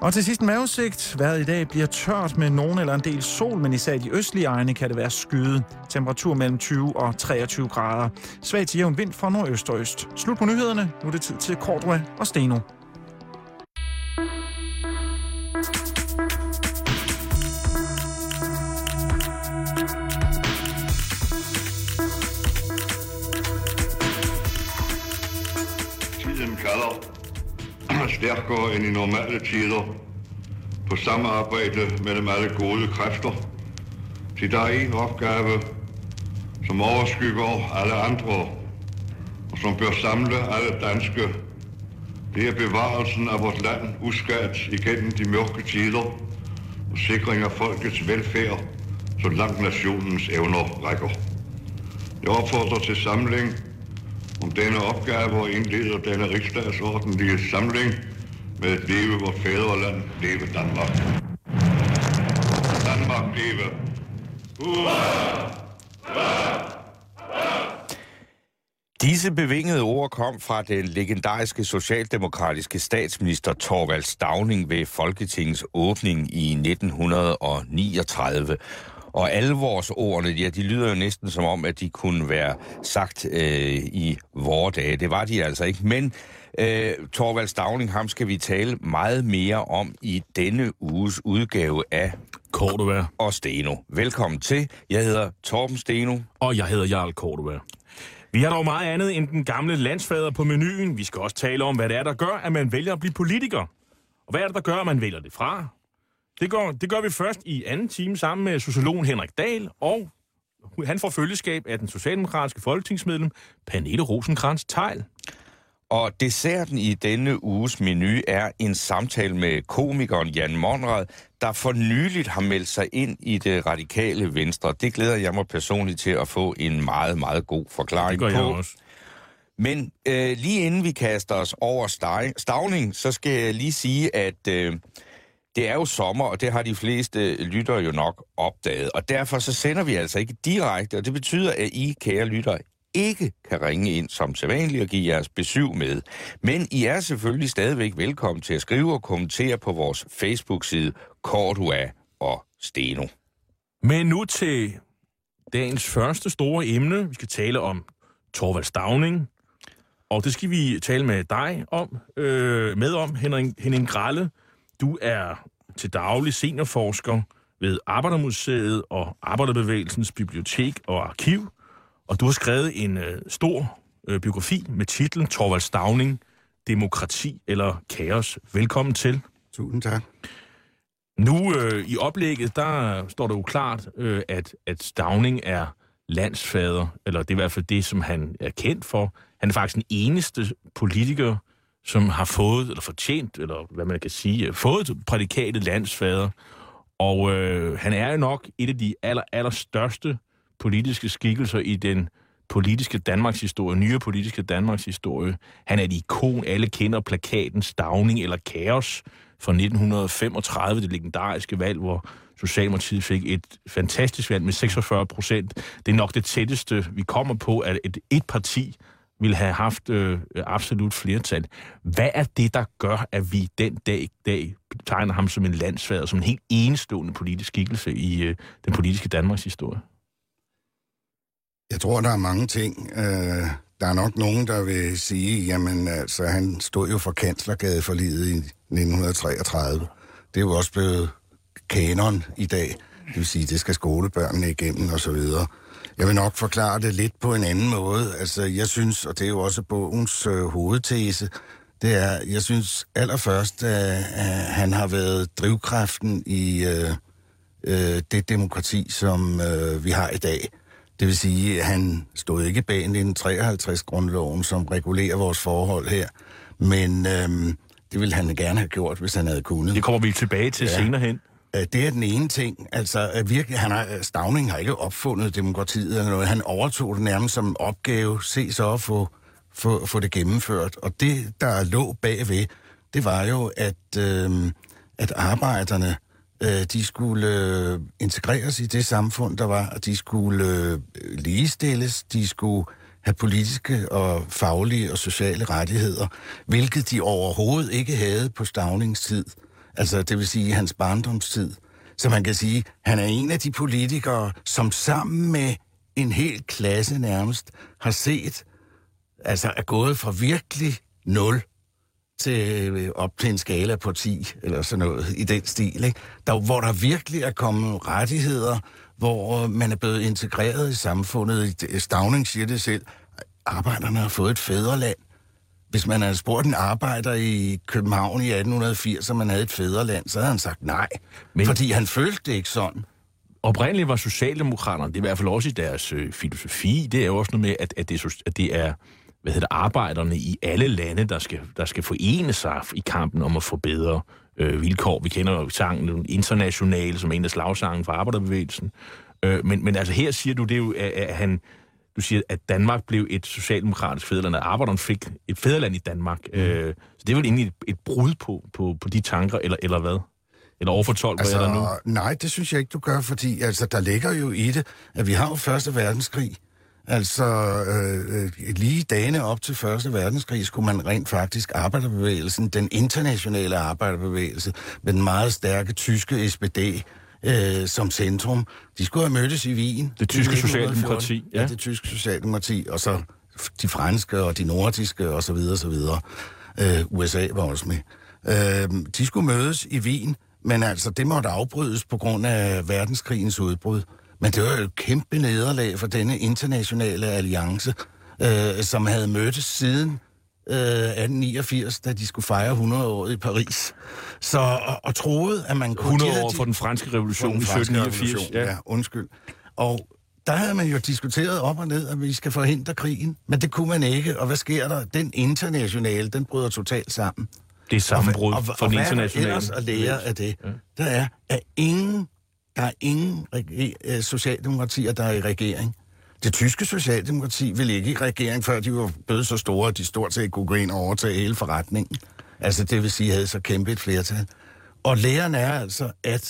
Og til sidst en mavesigt. Vejret i dag bliver tørt med nogen eller en del sol, men især i de østlige egne kan det være skyet. Temperatur mellem 20 og 23 grader. Svag til jævn vind fra nordøst og øst. Slut på nyhederne. Nu er det tid til Cordua og Steno. Tiden kalder stærkere end i normale tider på samarbejde mellem alle gode kræfter. Til der er en opgave, som overskygger alle andre, og som bør samle alle danske. Det er bevarelsen af vores land uskadt igennem de mørke tider og sikring af folkets velfærd, så langt nationens evner rækker. Jeg opfordrer til samling om denne opgave og indleder denne riksdagsordentlige samling med at leve vort fædreland, leve Danmark. Danmark leve. Disse bevingede ord kom fra den legendariske socialdemokratiske statsminister Thorvald Stauning ved Folketingets åbning i 1939. Og alvorsordene, ja, de lyder jo næsten som om, at de kunne være sagt i vore dage. Det var de altså ikke. Men Thorvald Stauning, ham skal vi tale meget mere om i denne uges udgave af Cordua og Steno. Velkommen til. Jeg hedder Torben Steno. Og jeg hedder Jarl Cordua. Vi har dog meget andet end den gamle landsfader på menuen. Vi skal også tale om, hvad det er, der gør, at man vælger at blive politiker. Og hvad er det, der gør, at man vælger det fra? Det gør vi først i anden time sammen med sociologen Henrik Dahl, og han får følgeskab af den socialdemokratiske folketingsmedlem Pernille Rosenkrantz-Theil. Og desserten i denne uges menu er en samtale med komikeren Jan Monrad, der for nyligt har meldt sig ind i det radikale Venstre. Det glæder jeg mig personligt til at få en meget, meget god forklaring på. Det gør jeg også. Men lige inden vi kaster os over Stauning, så skal jeg lige sige, at det er jo sommer, og det har de fleste lyttere jo nok opdaget. Og derfor så sender vi altså ikke direkte, og det betyder, at I, kære lyttere, ikke kan ringe ind som sædvanligt og give jeres besøg med. Men I er selvfølgelig stadigvæk velkommen til at skrive og kommentere på vores Facebook-side Cordua og Steno. Men nu til dagens første store emne. Vi skal tale om Thorvald Stauning, og det skal vi tale med dig om, Henning Grelle. Du er til daglig seniorforsker ved Arbejdermuseet og Arbejderbevægelsens Bibliotek og Arkiv, og du har skrevet en stor biografi med titlen Thorvald Stauning, Demokrati eller Kaos. Velkommen til. Tusind tak. Nu i oplægget, der står det jo klart, at Stauning er landsfader, eller det er i hvert fald det, som han er kendt for. Han er faktisk den eneste politiker, som har fået, eller fortjent, eller hvad man kan sige, fået prædikatet landsfader. Og han er jo nok et af de allerstørste politiske skikkelser i den politiske Danmarkshistorie, nye politiske Danmarkshistorie. Han er et ikon, alle kender plakaten Stauning eller Kaos fra 1935, det legendariske valg, hvor Socialdemokratiet fik et fantastisk valg med 46%. Det er nok det tætteste, vi kommer på, at et parti ville have haft absolut flertal. Hvad er det, der gør, at vi den dag betegner ham som en landsfader, som en helt enestående politisk skikkelse i den politiske Danmarks historie? Jeg tror, der er mange ting. Der er nok nogen, der vil sige, jamen altså, han stod jo for Kanslergadeforliget i 1933. Det er jo også blevet kanon i dag. Det vil sige, det skal skolebørnene igennem og så videre. Jeg vil nok forklare det lidt på en anden måde. Altså, jeg synes, og det er jo også bogens hovedtese, det er, jeg synes allerførst, at han har været drivkraften i det demokrati, som vi har i dag. Det vil sige, at han stod ikke bag 1953-grundloven, som regulerer vores forhold her, men det ville han gerne have gjort, hvis han havde kunnet. Det kommer vi tilbage til senere hen. Det er den ene ting. Altså, virkelig, Stauning har ikke opfundet demokratiet eller noget. Han overtog det nærmest som en opgave, se så at få det gennemført. Og det, der lå bagved, det var jo, at arbejderne, de skulle integreres i det samfund, der var, og de skulle ligestilles, de skulle have politiske og faglige og sociale rettigheder, hvilket de overhovedet ikke havde på Staunings tid. Altså, det vil sige hans barndomstid. Så man kan sige, han er en af de politikere, som sammen med en hel klasse nærmest har set, altså er gået fra virkelig 0 til op til en skala på 10, eller sådan noget i den stil, ikke? Hvor der virkelig er kommet rettigheder, hvor man er blevet integreret i samfundet. Stauning siger det selv, arbejderne har fået et fædreland. Hvis man havde spurgt en arbejder i København i 1880, om man havde et fædreland, så havde han sagt nej. Fordi han følte det ikke sådan. Oprindeligt var Socialdemokraterne, det er i hvert fald også i deres filosofi, det er jo også noget med, at det er arbejderne i alle lande, der skal forene sig i kampen om at få bedre vilkår. Vi kender jo sangen Internationale, som er en af slagsangen for arbejderbevægelsen. Men altså her siger du, det er jo, at du siger, at Danmark blev et socialdemokratisk fædreland, at arbejderne fik et fædreland i Danmark. Så det er vel egentlig et brud på de tanker, eller hvad? Eller overfortolker jeg der nu? Nej, det synes jeg ikke, du gør, fordi altså, der ligger jo i det, at vi har jo Første Verdenskrig. Altså, lige dagene op til Første Verdenskrig skulle man rent faktisk arbejderbevægelsen, den internationale arbejderbevægelse, med den meget stærke tyske SPD som centrum. De skulle have mødtes i Wien. Det tyske socialdemokrati. Ja, det tyske socialdemokrati, og så de franske og de nordiske og så videre, så videre. USA var også med. De skulle mødes i Wien, men altså, det måtte afbrydes på grund af verdenskrigens udbrud. Men det var jo et kæmpe nederlag for denne internationale alliance, som havde mødtes siden 1889, da de skulle fejre 100-året i Paris. Så, og troede, at man kunne... 100 år for den franske revolution i 1789. Ja, undskyld. Og der havde man jo diskuteret op og ned, at vi skal forhindre krigen, men det kunne man ikke. Og hvad sker der? Den internationale, den bryder totalt sammen. Det er sammenbrud for den internationale. Og hvad er der ellers at lære af det? Ja. Der er ingen socialdemokratier, der er i regering. Det tyske socialdemokrati ville ikke i regering, før de var blevet så store, at de stort set kunne gå ind og overtage hele forretningen. Altså det vil sige, at havde så kæmpe et flertal. Og læren er altså,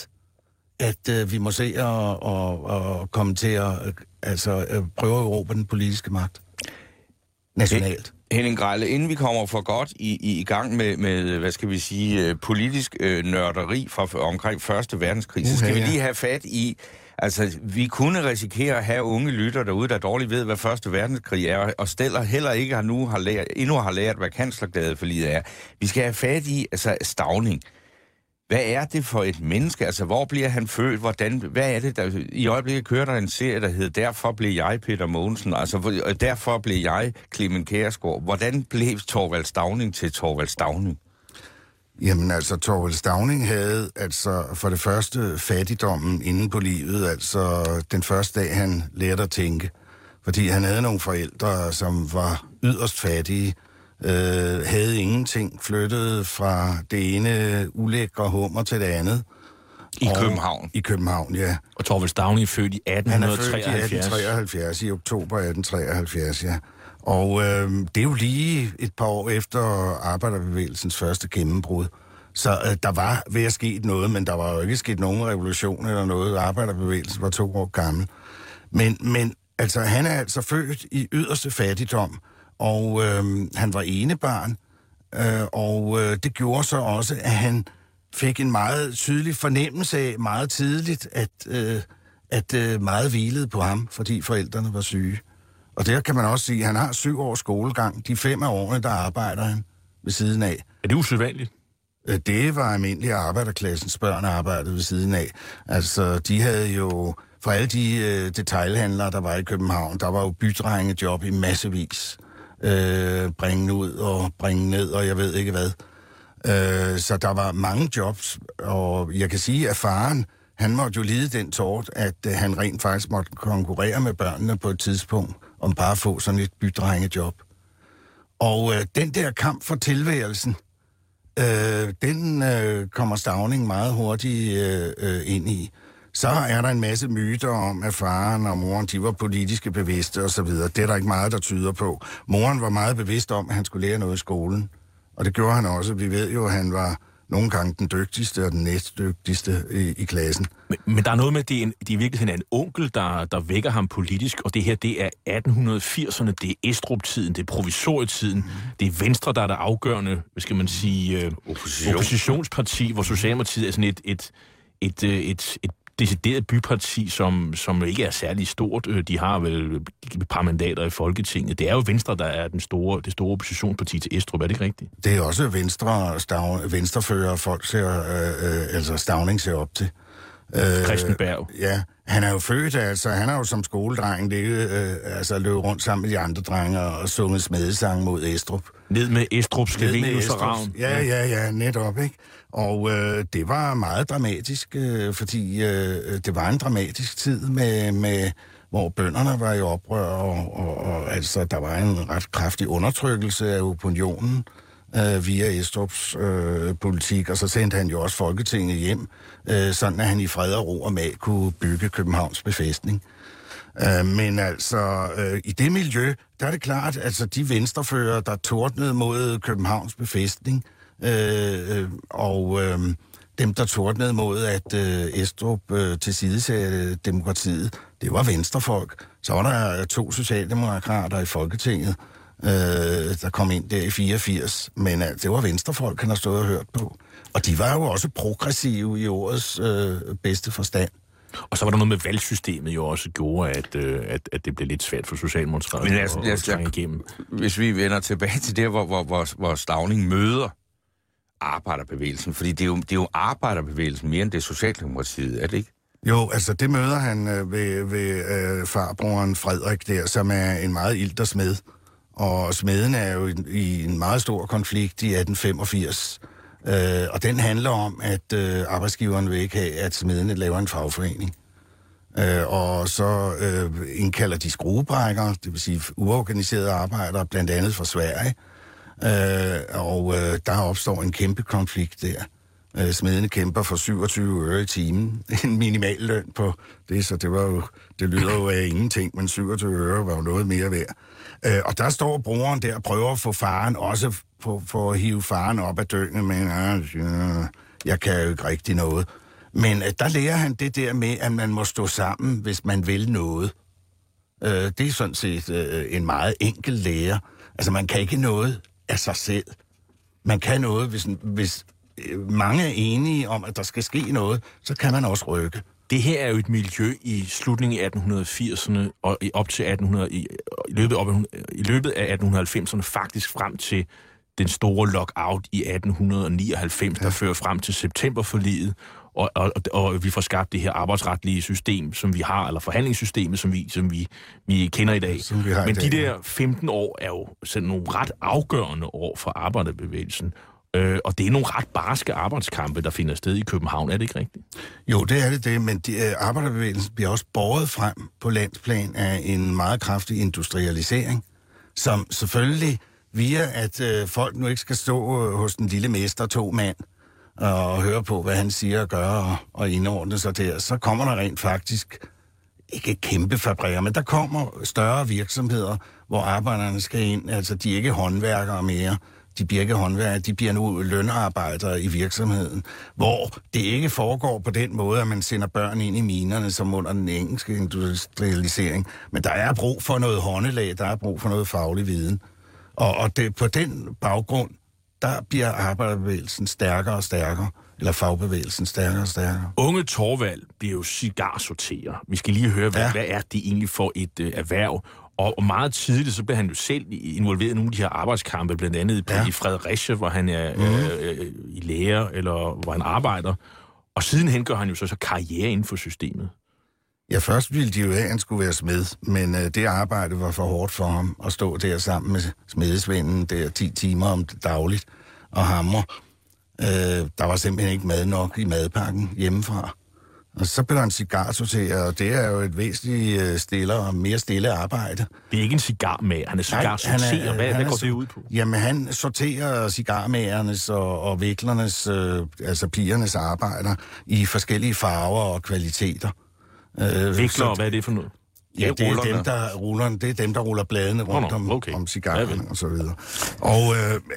at vi må se og komme til at prøve at erobre den politiske magt nationalt. Henning Grejle, inden vi kommer for godt i gang med, hvad skal vi sige, politisk nørderi fra omkring Første Verdenskrig, så skal vi lige have fat i, altså vi kunne risikere at have unge lytter derude, der dårligt ved, hvad Første Verdenskrig er, og heller ikke endnu har lært, hvad kanslergadeforliget er. Vi skal have fat i, altså Stauning. Hvad er det for et menneske? Altså, hvor bliver han født? Hvad er det, der... I øjeblikket kører der en serie, der hedder Derfor blev jeg Peter Mogensen. Altså, derfor blev jeg Clement Kjærsgaard. Hvordan blev Thorvald Stauning til Thorvald Stauning? Jamen, altså, Thorvald Stauning havde altså for det første fattigdommen inde på livet. Altså, den første dag, han lærte at tænke. Fordi han havde nogle forældre, som var yderst fattige. Havde ingenting, flyttede fra det ene ulækre hummer til det andet. I København? I København, ja. Og Thorvald Stauning er født i 1873? Han er født i 1873, i oktober 1873, ja. Og det er jo lige et par år efter arbejderbevægelsens første gennembrud. Så der var ved at ske noget, men der var jo ikke sket nogen revolution eller noget. Arbejderbevægelsen var 2 år gammel. Men altså, han er altså født i yderste fattigdom, og han var enebarn, og det gjorde så også, at han fik en meget tydelig fornemmelse af meget tidligt, at meget hvilede på ham, fordi forældrene var syge. Og der kan man også sige, at han har 7 års skolegang. De 5 af årene, der arbejder han ved siden af. Er det usædvanligt? Det var almindeligt, arbejderklassens børn arbejdede ved siden af. Altså, de havde jo... For alle de detailhandlere, der var i København, der var jo bydrengejob i massevis. Bringe ud og bringe ned, og jeg ved ikke hvad. Så der var mange jobs, og jeg kan sige, at faren, han måtte jo lide den tort, at han rent faktisk måtte konkurrere med børnene på et tidspunkt, om bare at få sådan et bydrengejob. Og den der kamp for tilværelsen, den kommer Stauning meget hurtigt ind i. Så er der en masse myter om, at faren og moren, de var politiske bevidste osv. Det er der ikke meget, der tyder på. Moren var meget bevidst om, at han skulle lære noget i skolen. Og det gjorde han også. Vi ved jo, at han var nogle gange den dygtigste og den næstdygtigste i klassen. Men der er noget med, at det er i virkeligheden er en onkel, der vækker ham politisk, og det her, det er 1880'erne, det er Estrup-tiden, det er provisorietiden, det er Venstre, der er det afgørende, hvad skal man sige, oppositionsparti, hvor Socialdemokratiet er sådan et decideret byparti, som ikke er særlig stort. De har vel et par mandater i Folketinget. Det er jo Venstre, der er det store oppositionsparti til Estrup, er det ikke rigtigt? Det er også venstrefører folk ser, Stauning ser op til. Christenberg. Ja, han er jo født, han er jo som skoledreng løbet rundt sammen med de andre drenge og sunget smedesang mod Estrup. Ned med Estrup, Scavenius og Ravn. Ja, netop, ikke? Og det var meget dramatisk, fordi det var en dramatisk tid med hvor bønderne var i oprør, og altså, der var en ret kraftig undertrykkelse af opinionen via Estrups politik, og så sendte han jo også Folketinget hjem, sådan at han i fred og ro og mag kunne bygge Københavns befæstning. Men altså, i det miljø, der er det klart, altså de venstrefører, der tordnede mod Københavns befæstning, og dem, der tordnede mod, at Estrup tilsidesatte demokratiet, det var venstrefolk. Så var der 2 socialdemokrater i Folketinget, der kom ind der i 84, men det var venstrefolk, han har stået og hørt på. Og de var jo også progressive i ordets bedste forstand. Og så var der noget med valgsystemet jo også gjorde, at det blev lidt svært for Socialdemokratiet at trænge igennem. Hvis vi vender tilbage til det, hvor Stauning møder arbejderbevægelsen, fordi det er jo arbejderbevægelsen mere end det Socialdemokratiet, er det ikke? Jo, altså det møder han ved farbroren Frederik der, som er en meget ilter smed. Og smeden er jo i en meget stor konflikt i 1885. Og den handler om, at arbejdsgiveren vil ikke have, at smedene laver en fagforening. Og så indkalder de skruebrækkere, det vil sige uorganiserede arbejdere, blandt andet fra Sverige. Og der opstår en kæmpe konflikt der. Smedene kæmper for 27 øre i timen. En minimalløn på det, så det lyder jo af ingenting, men 27 øre var jo noget mere værd. Og der står broren der og prøver at få faren, også for at hive faren op af døgnet, men jeg kan jo ikke rigtig noget. Men der lærer han det der med, at man må stå sammen, hvis man vil noget. Det er sådan set en meget enkel lære. Altså, man kan ikke noget af sig selv. Man kan noget, hvis mange er enige om, at der skal ske noget, så kan man også rykke. Det her er jo et miljø i slutningen af 1880'erne og op til i løbet af 1890'erne, faktisk frem til den store lockout i 1899, der fører frem til septemberforliget, og vi får skabt det her arbejdsretlige system, som vi har, eller forhandlingssystemet, som vi kender i dag. Men de der 15 år er jo sådan nogle ret afgørende år for arbejderbevægelsen. Og det er nogle ret barske arbejdskampe, der finder sted i København, er det ikke rigtigt? Jo, det er det, men arbejderbevægelsen bliver også båret frem på landsplan af en meget kraftig industrialisering, som selvfølgelig via, at folk nu ikke skal stå hos den lille mester 2 mand og høre på, hvad han siger og gør og indordne sig der, så kommer der rent faktisk ikke kæmpe fabrikker, men der kommer større virksomheder, hvor arbejderne skal ind, altså de er ikke håndværkere mere. De bliver ikke håndværkere, de bliver nu lønarbejdere i virksomheden, hvor det ikke foregår på den måde, at man sender børn ind i minerne, som under den engelske industrialisering. Men der er brug for noget håndelag, der er brug for noget faglig viden. Og det, på den baggrund, der bliver arbejderbevægelsen stærkere og stærkere, eller fagbevægelsen stærkere og stærkere. Unge Thorvald bliver jo cigarsorterer. Vi skal lige høre, hvad er det egentlig for et erhverv? Og meget tidligt, så blev han jo selv involveret i nogle af de her arbejdskampe, blandt andet i Fredericia, hvor han er i lære, eller hvor han arbejder. Og sidenhen gør han jo så karriere inden for systemet. Ja, først ville de jo have, at han skulle være smed, men det arbejde var for hårdt for ham at stå der sammen med smedesvenden der 10 timer om dagligt og hamre. Der var simpelthen ikke mad nok i madpakken hjemmefra. Og så blev han cigarsorterer, og det er jo et væsentligt mere stille arbejde. Det er ikke en cigarmager, han er cigarsorterer. Hvad går det ud på? Jamen, han sorterer cigarmagernes og viklernes, altså pigernes arbejder i forskellige farver og kvaliteter. Vikler, hvad er det for noget? Ja, det er dem, der ruller bladene rundt om cigarerne og så videre. Og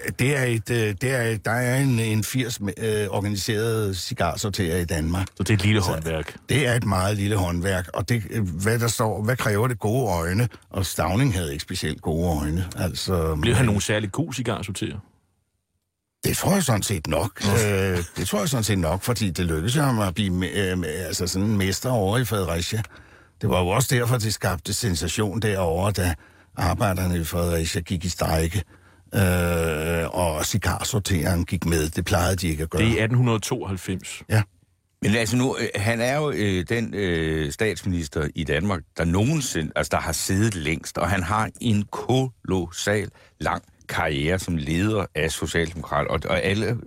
der er en 80 organiserede cigarsorterer i Danmark. Så det er et lille håndværk? Det er et meget lille håndværk, og det, hvad kræver det? Gode øjne, og Stauning havde ikke specielt gode øjne. Altså, blev han nogen særlig god cigarsorterer? Det tror jeg sådan set nok. Det tror jeg sådan set nok, fordi det lykkedes ham at blive sådan en mester over i Fredericia. Det var jo også derfor, det skabte sensation derovre, da arbejderne i Fredericia gik i strejke, og cigarsorteren gik med. Det plejede de ikke at gøre. Det er i 1892. Ja. Men altså nu, han er jo den statsminister i Danmark, der nogensinde, altså der har siddet længst, og han har en kolossal lang karriere som leder af Socialdemokrat. Og alle,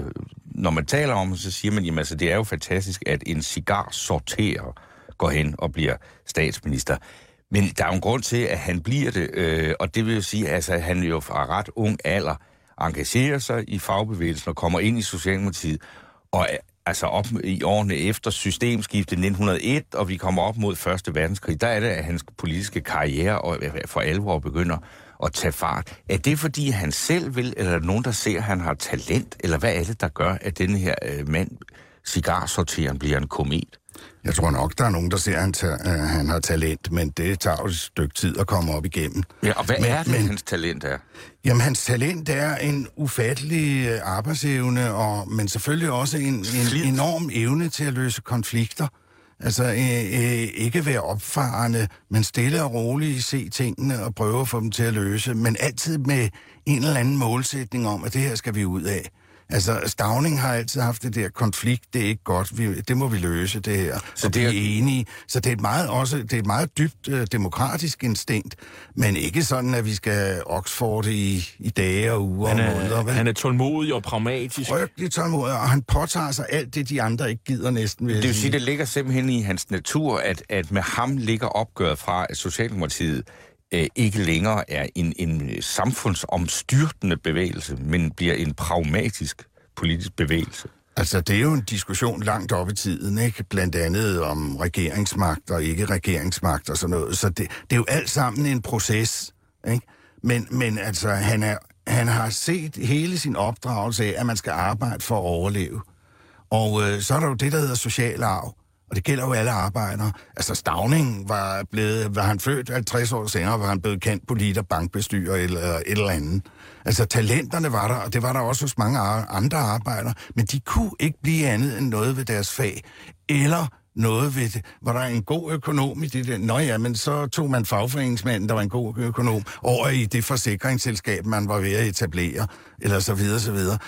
når man taler om det, så siger man, jamen altså, det er jo fantastisk, at en cigarsorterer går hen og bliver statsminister. Men der er jo en grund til, at han bliver det, og det vil jo sige, altså, at han jo fra ret ung alder engagerer sig i fagbevægelsen og kommer ind i Socialdemokratiet, og altså op i årene efter systemskiftet 1901, og vi kommer op mod 1. verdenskrig, der er det, at hans politiske karriere for alvor begynder at tage fart. Er det, fordi han selv vil, eller er der nogen, der ser, at han har talent, eller hvad er det, der gør, at denne her mand, cigarsorteren, bliver en komet? Jeg tror nok, der er nogen, der ser, at han har talent, men det tager jo et stykke tid at komme op igennem. Ja, og hvad er det, hans talent er? Jamen, hans talent er en ufattelig arbejdsevne, men selvfølgelig også en enorm evne til at løse konflikter. Altså, ikke være opfarende, men stille og roligt se tingene og prøve at få dem til at løse, men altid med en eller anden målsætning om, at det her skal vi ud af. Altså, Stauning har altid haft det der konflikt, det er ikke godt, det må vi løse, det her, så det er enige. Så det er et meget dybt demokratisk instinkt, men ikke sådan, at vi skal Oxford i dage og uger og måneder. Vel? Han er tålmodig og pragmatisk. Frygtelig tålmodig, og han påtager sig alt det, de andre ikke gider næsten. Det vil sige, det ligger simpelthen i hans natur, at med ham ligger opgøret fra, at Socialdemokratiet ikke længere er en samfundsomstyrtende bevægelse, men bliver en pragmatisk politisk bevægelse. Altså, det er jo en diskussion langt op i tiden, ikke? Blandt andet om regeringsmagt og ikke regeringsmagt og sådan noget. Så det er jo alt sammen en proces, ikke? Men altså, han har set hele sin opdragelse af, at man skal arbejde for at overleve. Og så er der jo det, der hedder social arv. Og det gælder jo alle arbejdere. Altså, Stauning var han født 50 år senere, var han blevet kendt politer, bankbestyrer eller et eller andet. Altså, talenterne var der, og det var der også hos mange andre arbejdere, men de kunne ikke blive andet end noget ved deres fag, eller noget ved det. Var der en god økonom i det der? Nå ja, men så tog man fagforeningsmanden, der var en god økonom, over i det forsikringsselskab, man var ved at etablere, eller så videre, så videre.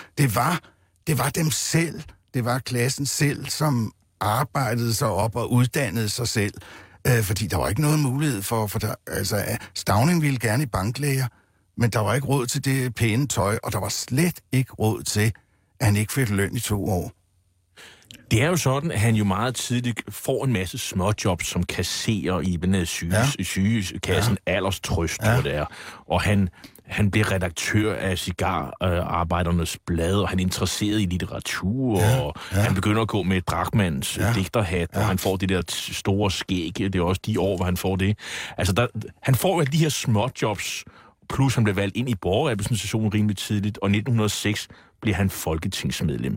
Det var dem selv, det var klassen selv, som arbejdede sig op og uddannede sig selv, fordi der var ikke noget mulighed for altså, Stauning ville gerne i banklæger, men der var ikke råd til det pæne tøj, og der var slet ikke råd til, at han ikke fik løn i 2 år. Det er jo sådan, at han jo meget tidligt får en masse småjobs som kasserer i den sygekassen, Alderstrøst, hvor det er, og han blev redaktør af cigararbejdernes blad, og han er interesseret i litteratur, og han begynder at gå med Drachmanns digterhat, og han får det der store skæg. Det er også de år, hvor han får det. Altså, han får jo de her småjobs, plus han blev valgt ind i borgerrepræsentationen rimelig tidligt, og 1906 bliver han folketingsmedlem.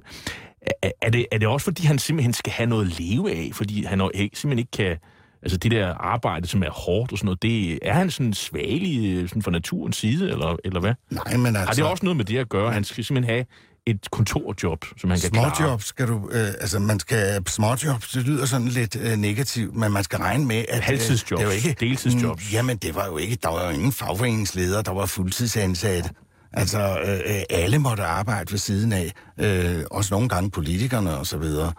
Er det også, fordi han simpelthen skal have noget at leve af? Fordi han simpelthen ikke kan... Altså det der arbejde, som er hårdt og sådan noget, det er han sådan svagelig sådan fra naturens side, eller hvad? Nej, men altså... Har det også noget med det at gøre? Han skal simpelthen have et kontorjob, som han kan klare. Småjobs skal du... Småjobs, det lyder sådan lidt negativt, men man skal regne med, at... Halvtidsjobs, det var ikke, deltidsjobs. Jamen, det var jo ikke... Der var jo ingen fagforeningsleder, der var fuldtidsansatte. Altså, alle måtte arbejde ved siden af. Også nogle gange politikerne og så videre.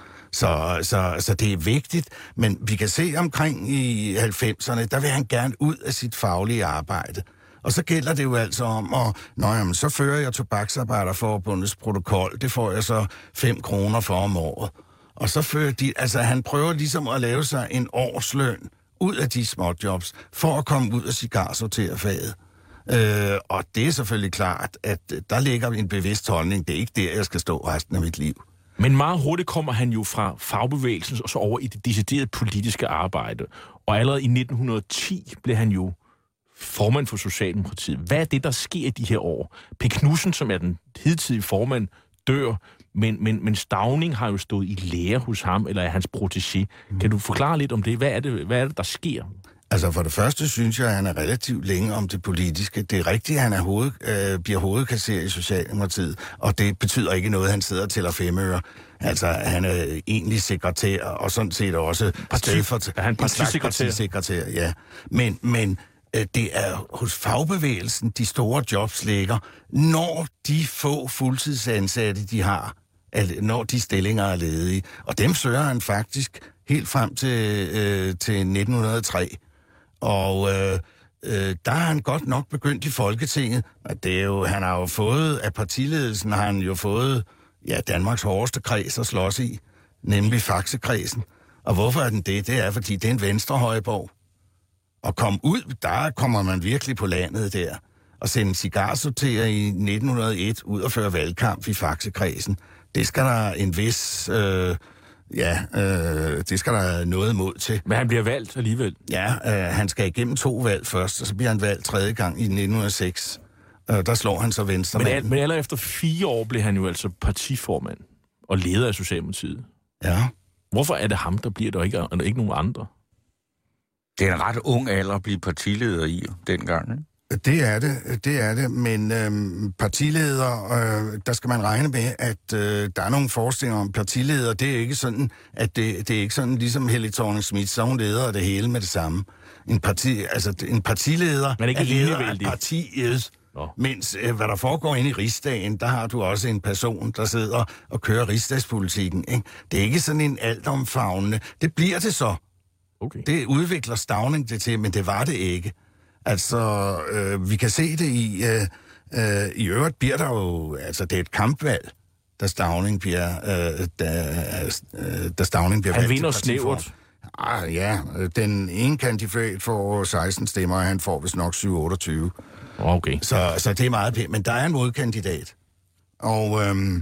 Så det er vigtigt, men vi kan se omkring i 90'erne, der vil han gerne ud af sit faglige arbejde. Og så gælder det jo altså om, så fører jeg Tobaksarbejderforbundets protokol, det får jeg så 5 kroner for om året. Og så fører de, altså han prøver ligesom at lave sig en årsløn ud af de småjobs, for at komme ud af cigarsorterfaget. Og det er selvfølgelig klart, at der ligger en bevidst holdning, det er ikke der, jeg skal stå resten af mit liv. Men meget hurtigt kommer han jo fra fagbevægelsen og så over i det deciderede politiske arbejde. Og allerede i 1910 blev han jo formand for Socialdemokratiet. Hvad er det, der sker i de her år? P. Knudsen, som er den hidtidige formand, dør, men Stauning har jo stået i lære hos ham, eller er hans protégé. Kan du forklare lidt om det? Hvad er det, der sker? Altså for det første synes jeg, at han er relativt længe om det politiske. Det er rigtigt, at han bliver hovedkasser i Socialdemokratiet, og det betyder ikke noget, at han sidder til at 5 øre. Altså han er egentlig sekretær, og sådan set også partisekretær, ja. Men det er hos fagbevægelsen, de store jobs ligger, når de få fuldtidsansatte, de har, når de stillinger er ledige. Og dem søger han faktisk helt frem til 1903. Og der har han godt nok begyndt i Folketinget. Det er jo, han har jo fået, af partiledelsen har han jo fået, Danmarks hårdeste kreds at slås i, nemlig Faxekredsen. Og hvorfor er den det? Det er, fordi det er en venstrehøjborg. Og komme ud, der kommer man virkelig på landet der. Og sende cigarsorterer i 1901 ud og føre valgkamp i Faxekredsen. Det skal der en vis... det skal der noget mod til. Men han bliver valgt alligevel? Ja, han skal igennem 2 valg først, og så bliver han valgt 3. gang i 1906. Der slår han så venstremanden. Men allerede efter 4 år blev han jo altså partiformand og leder af Socialdemokratiet. Ja. Hvorfor er det ham, der bliver der, ikke nogen andre? Det er en ret ung alder at blive partileder i dengang, ikke? Det er det, men partileder, der skal man regne med, at der er nogle forestillinger om partileder. Det er ikke sådan, at det er ikke sådan, ligesom Helle Thorning-Schmidt, så hun leder det hele med det samme. En partileder er leder af partiet, mens hvad der foregår inde i Rigsdagen, der har du også en person, der sidder og kører rigsdagspolitikken. Ikke? Det er ikke sådan en altomfavnende. Det bliver det så. Okay. Det udvikler Stauning det til, men det var det ikke. Altså, vi kan se det i øvrigt bliver der jo, altså det er et kampvalg, da Stauning bliver valgt. Han vinder snævert. Ja, den ene kandidat får 16 stemmer, og han får vist nok 7-28. Okay. Så det er meget pænt, men der er en modkandidat. Og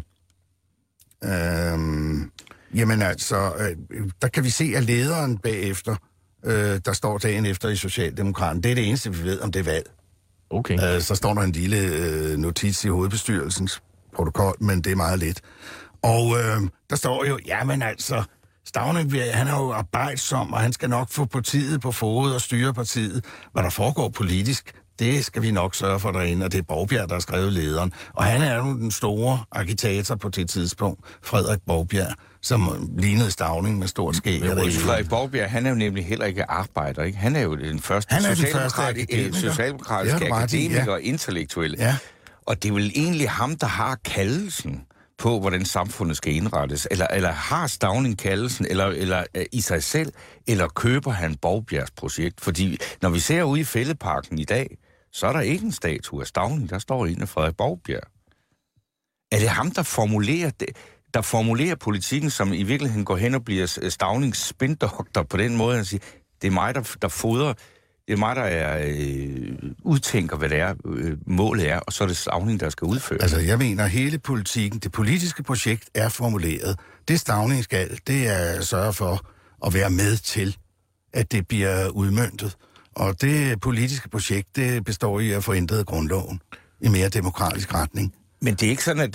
jamen altså, der kan vi se, at lederen bagefter, der står dagen efter i Socialdemokraten. Det er det eneste, vi ved om det valg. Okay. Så står der en lille notits i hovedbestyrelsens protokol, men det er meget lidt. Og der står jo, jamen altså, Stauning, han er jo arbejdsom, og han skal nok få partiet på fod og styre partiet. Hvad der foregår politisk, det skal vi nok sørge for derinde, og det er Borgbjerg, der har skrevet lederen. Og han er jo den store agitator på det tidspunkt, Frederik Borgbjerg, som lignede Stauning med stort skæg. Frederik Borgbjerg, han er jo nemlig heller ikke arbejder, ikke? Han er jo den første socialdemokratiske akademiker og intellektuel. Ja. Og det er vel egentlig ham, der har kaldelsen på, hvordan samfundet skal indrettes. Eller har Stauning kaldelsen, eller i sig selv, eller køber han Borgbjergs projekt? Fordi når vi ser ude i Fælledparken i dag, så er der ikke en statue af Stauning, der står inde af Frederik Borgbjerg. Er det ham, der formulerer politikken, som i virkeligheden går hen og bliver Staunings spindoktor på den måde, at sige, det er mig, der fodrer, det er mig, der udtænker, hvad det er, målet er, og så er det Stauning, der skal udføre. Altså, jeg mener, hele politikken, det politiske projekt er formuleret. Det Stauning skal, det er at sørge for at være med til, at det bliver udmøntet. Og det politiske projekt, det består i at få ændret grundloven i mere demokratisk retning. Men det er ikke sådan,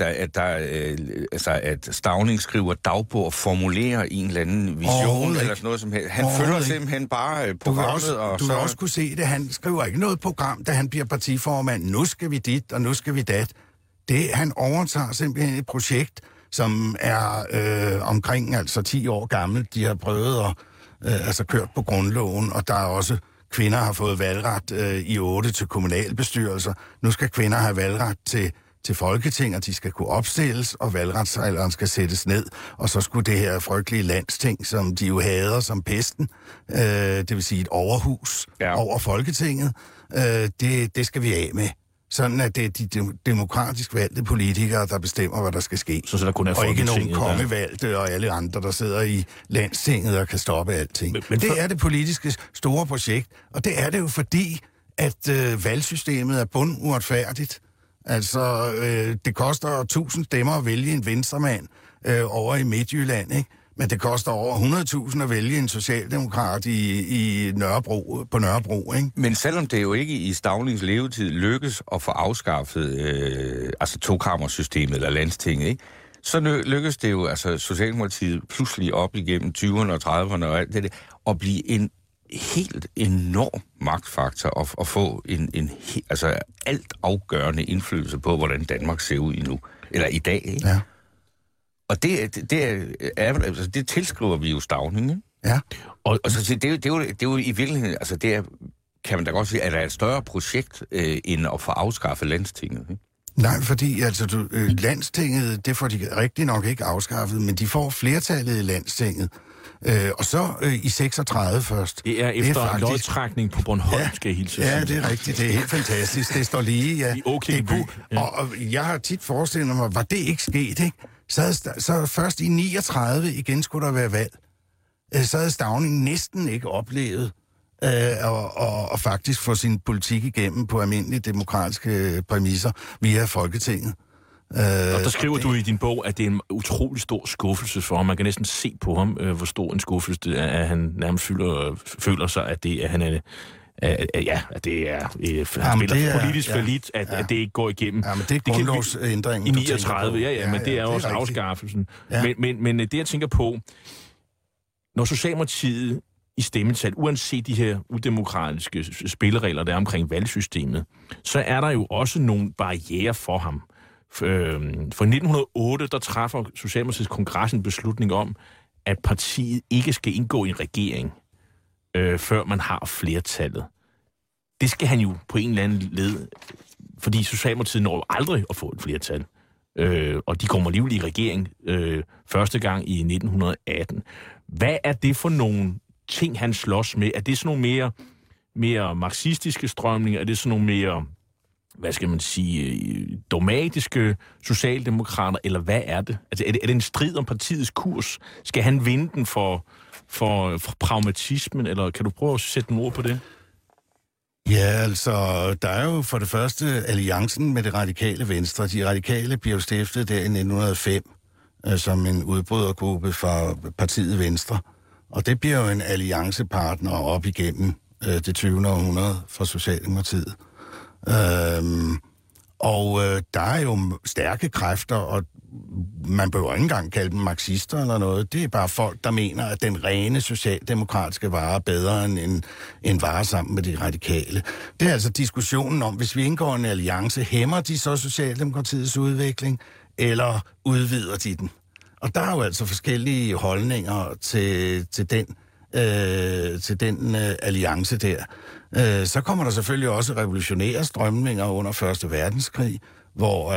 at Stauning skriver dagbog og formulerer en eller anden vision eller sådan noget som helst. Han følger simpelthen bare programmet. Du vil også kunne se det. Han skriver ikke noget program, da han bliver partiformand. Nu skal vi dit, og nu skal vi dat. Han overtager simpelthen et projekt, som er omkring 10 år gammelt. De har prøvet at kørt på grundloven, og der er også kvinder har fået valgret i 8 til kommunalbestyrelser. Nu skal kvinder have valgret til Folketing, og de skal kunne opstilles, og valgretsalderen skal sættes ned. Og så skulle det her frygtelige landsting, som de jo hader som pesten, det vil sige et overhus over Folketinget, det skal vi af med. Sådan at det er de demokratisk valgte politikere, der bestemmer, hvad der skal ske. Så der kun er og ikke nogen kongevalgte og alle andre, der sidder i landstinget og kan stoppe alting. Men det er det politiske store projekt, og det er det jo fordi, at valgsystemet er bunduretfærdigt. Altså, det koster 1000 stemmer at vælge en venstremand, over i Midtjylland, ikke? Men det koster over 100.000 at vælge en socialdemokrat på Nørrebro, ikke? Men selvom det jo ikke i Staunings levetid lykkes at få afskaffet tokammersystemet eller landstinget, ikke? Så lykkes det jo, Socialdemokratiet pludselig op igennem 20'erne og 30'erne og alt det, at blive en helt enorm magtfaktor og få en alt afgørende indflydelse på, hvordan Danmark ser ud i dag, ikke? Ja. Og det tilskriver vi jo Stauning, ikke? Ja. Og så det er jo i virkeligheden, kan man da godt sige, at der er et større projekt, end at få afskaffet landstinget, ikke? Nej, fordi landstinget, det får de rigtig nok ikke afskaffet, men de får flertallet i landstinget. Og så i 36 først. Det er efter en lodtrækning på Bornholm, skal jeg hilse. Ja, det er rigtigt. Det er helt fantastisk. Det står lige, ja. Og jeg har tit forestillet mig, var det ikke sket, ikke? Så først i 39 igen skulle der være valg. Så havde Stauning næsten ikke oplevet og faktisk få sin politik igennem på almindelige demokratiske præmisser via Folketinget. Og der skriver du i din bog, at det er en utrolig stor skuffelse for ham. Man kan næsten se på ham, hvor stor en skuffelse at han nærmest føler sig, at det er, han er... at det er politisk fallit, at det ikke går igennem. Ja, men det er grundlovsændringen, i 39, men det er jo også afskaffelsen. Ja. Men det, jeg tænker på, når Socialdemokratiet i stemmetal, uanset de her udemokratiske spilleregler, der er omkring valgsystemet, så er der jo også nogle barrierer for ham. For 1908, der træffer Socialdemokratiets kongres en beslutning om, at partiet ikke skal indgå i en regering, før man har flertallet. Det skal han jo på en eller anden led, fordi Socialdemokratiet når aldrig at få et flertal. Og de kommer alligevel i regering første gang i 1918. Hvad er det for nogle ting, han slås med? Er det sådan nogle mere marxistiske strømninger? Er det sådan nogle mere, hvad skal man sige, dogmatiske socialdemokrater? Eller hvad er det? Altså, er det en strid om partiets kurs? Skal han vinde den for pragmatismen? Eller kan du prøve at sætte nogle ord på det? Ja, der er jo for det første alliancen med det radikale venstre. De radikale bliver jo stiftet der i 1905 som en udbrydergruppe fra partiet Venstre. Og det bliver jo en alliancepartner op igennem det 20. århundrede for Socialdemokratiet. Der er jo stærke kræfter, og man behøver ikke engang kalde dem marxister eller noget. Det er bare folk, der mener, at den rene socialdemokratiske vare er bedre end en vare sammen med de radikale. Det er altså diskussionen om, hvis vi indgår en alliance, hæmmer de så Socialdemokratiets udvikling, eller udvider de den? Og der er jo altså forskellige holdninger til den alliance der. Så kommer der selvfølgelig også revolutionære strømninger under 1. verdenskrig, hvor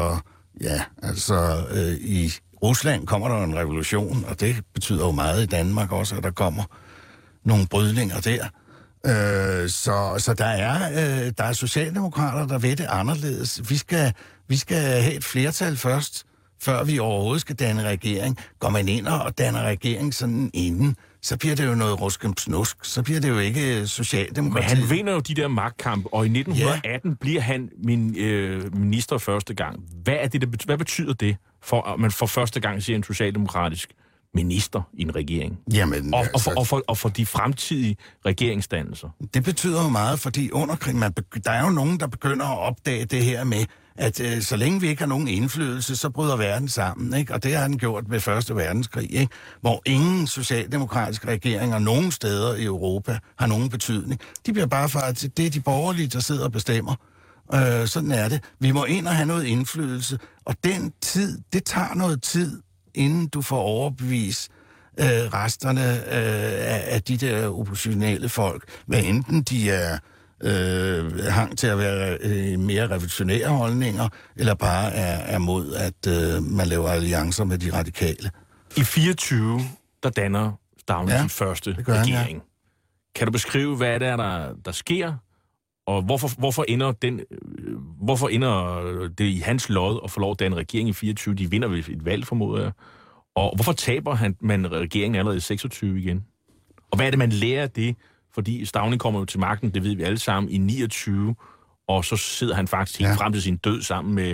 i Rusland kommer der en revolution, og det betyder jo meget i Danmark også, at der kommer nogle brydninger der. Så der er socialdemokrater, der ved det anderledes. Vi skal have et flertal først, før vi overhovedet skal danne regering. Går man ind og danner regering sådan inden, så bliver det jo noget ruskemsnusk. Så bliver det jo ikke socialdemokrati. Men han vinder jo de der magtkampe, og i 1918 bliver han minister første gang. Hvad betyder det, for at man for første gang ser en socialdemokratisk minister i en regering? Jamen, og for de fremtidige regeringsdannelser? Det betyder jo meget, fordi under krigen, der er jo nogen, der begynder at opdage det her med, at så længe vi ikke har nogen indflydelse, så bryder verden sammen, ikke? Og det har den gjort med 1. verdenskrig, ikke? Hvor ingen socialdemokratiske regeringer nogen steder i Europa har nogen betydning. De bliver bare faktisk, det er de borgerlige, der sidder og bestemmer. Sådan er det. Vi må ind og have noget indflydelse, og det tager noget tid, inden du får overbevist resterne af de der oppositionelle folk, hvad enten de er hang til at være mere revolutionære holdninger, eller bare er mod, at man laver alliancer med de radikale. I 24, der danner Stauning sin første regering. Ja. Kan du beskrive, hvad det er, der sker, og hvorfor ender det i hans lod at få lov at danne regering i 24? De vinder ved et valg, formoder jeg. Og hvorfor taber man regeringen allerede i 26 igen? Og hvad er det, man lærer af det? Fordi Stauning kommer jo til magten, det ved vi alle sammen, i 29, og så sidder han faktisk helt frem til sin død sammen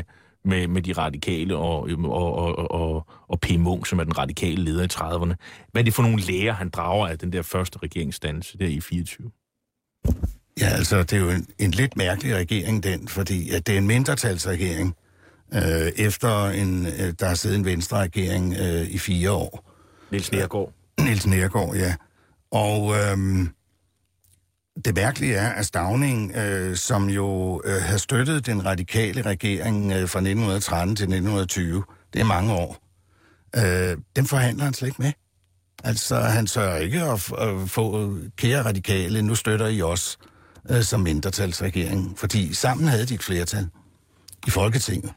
med de radikale og P. Munk, som er den radikale leder i 30'erne. Hvad er det for nogle lærer, han drager af den der første regeringsdannelse der i 24? Ja, altså, det er jo en lidt mærkelig regering, den, fordi at det er en mindretalsregering, efter der har siddet en venstre-regering i 4 år. Niels Neergaard, ja. Og det mærkelige er, at Stauning, som jo har støttet den radikale regering fra 1913 til 1920, det er mange år, den forhandler han slet ikke med. Altså, han sørger ikke at få kære radikale, nu støtter I os som mindretalsregering, fordi sammen havde de et flertal i Folketinget.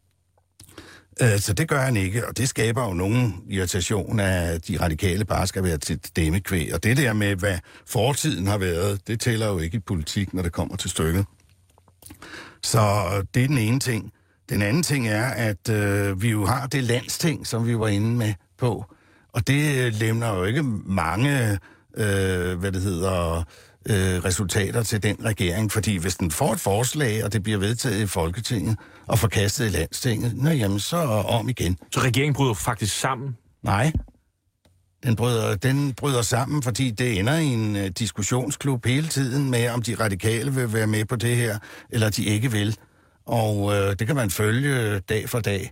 Så det gør han ikke, og det skaber jo nogen irritation af, at de radikale bare skal være til stemmekvæg. Og det der med, hvad fortiden har været, det tæller jo ikke i politik, når det kommer til stykket. Så det er den ene ting. Den anden ting er, at vi jo har det landsting, som vi var inde med på. Og det lemner jo ikke mange, resultater til den regering, fordi hvis den får et forslag, og det bliver vedtaget i Folketinget, og forkastet i landstinget, jamen så om igen. Så regeringen bryder faktisk sammen? Nej. Den bryder sammen, fordi det ender i en diskussionsklub hele tiden med, om de radikale vil være med på det her, eller de ikke vil. Og det kan man følge dag for dag.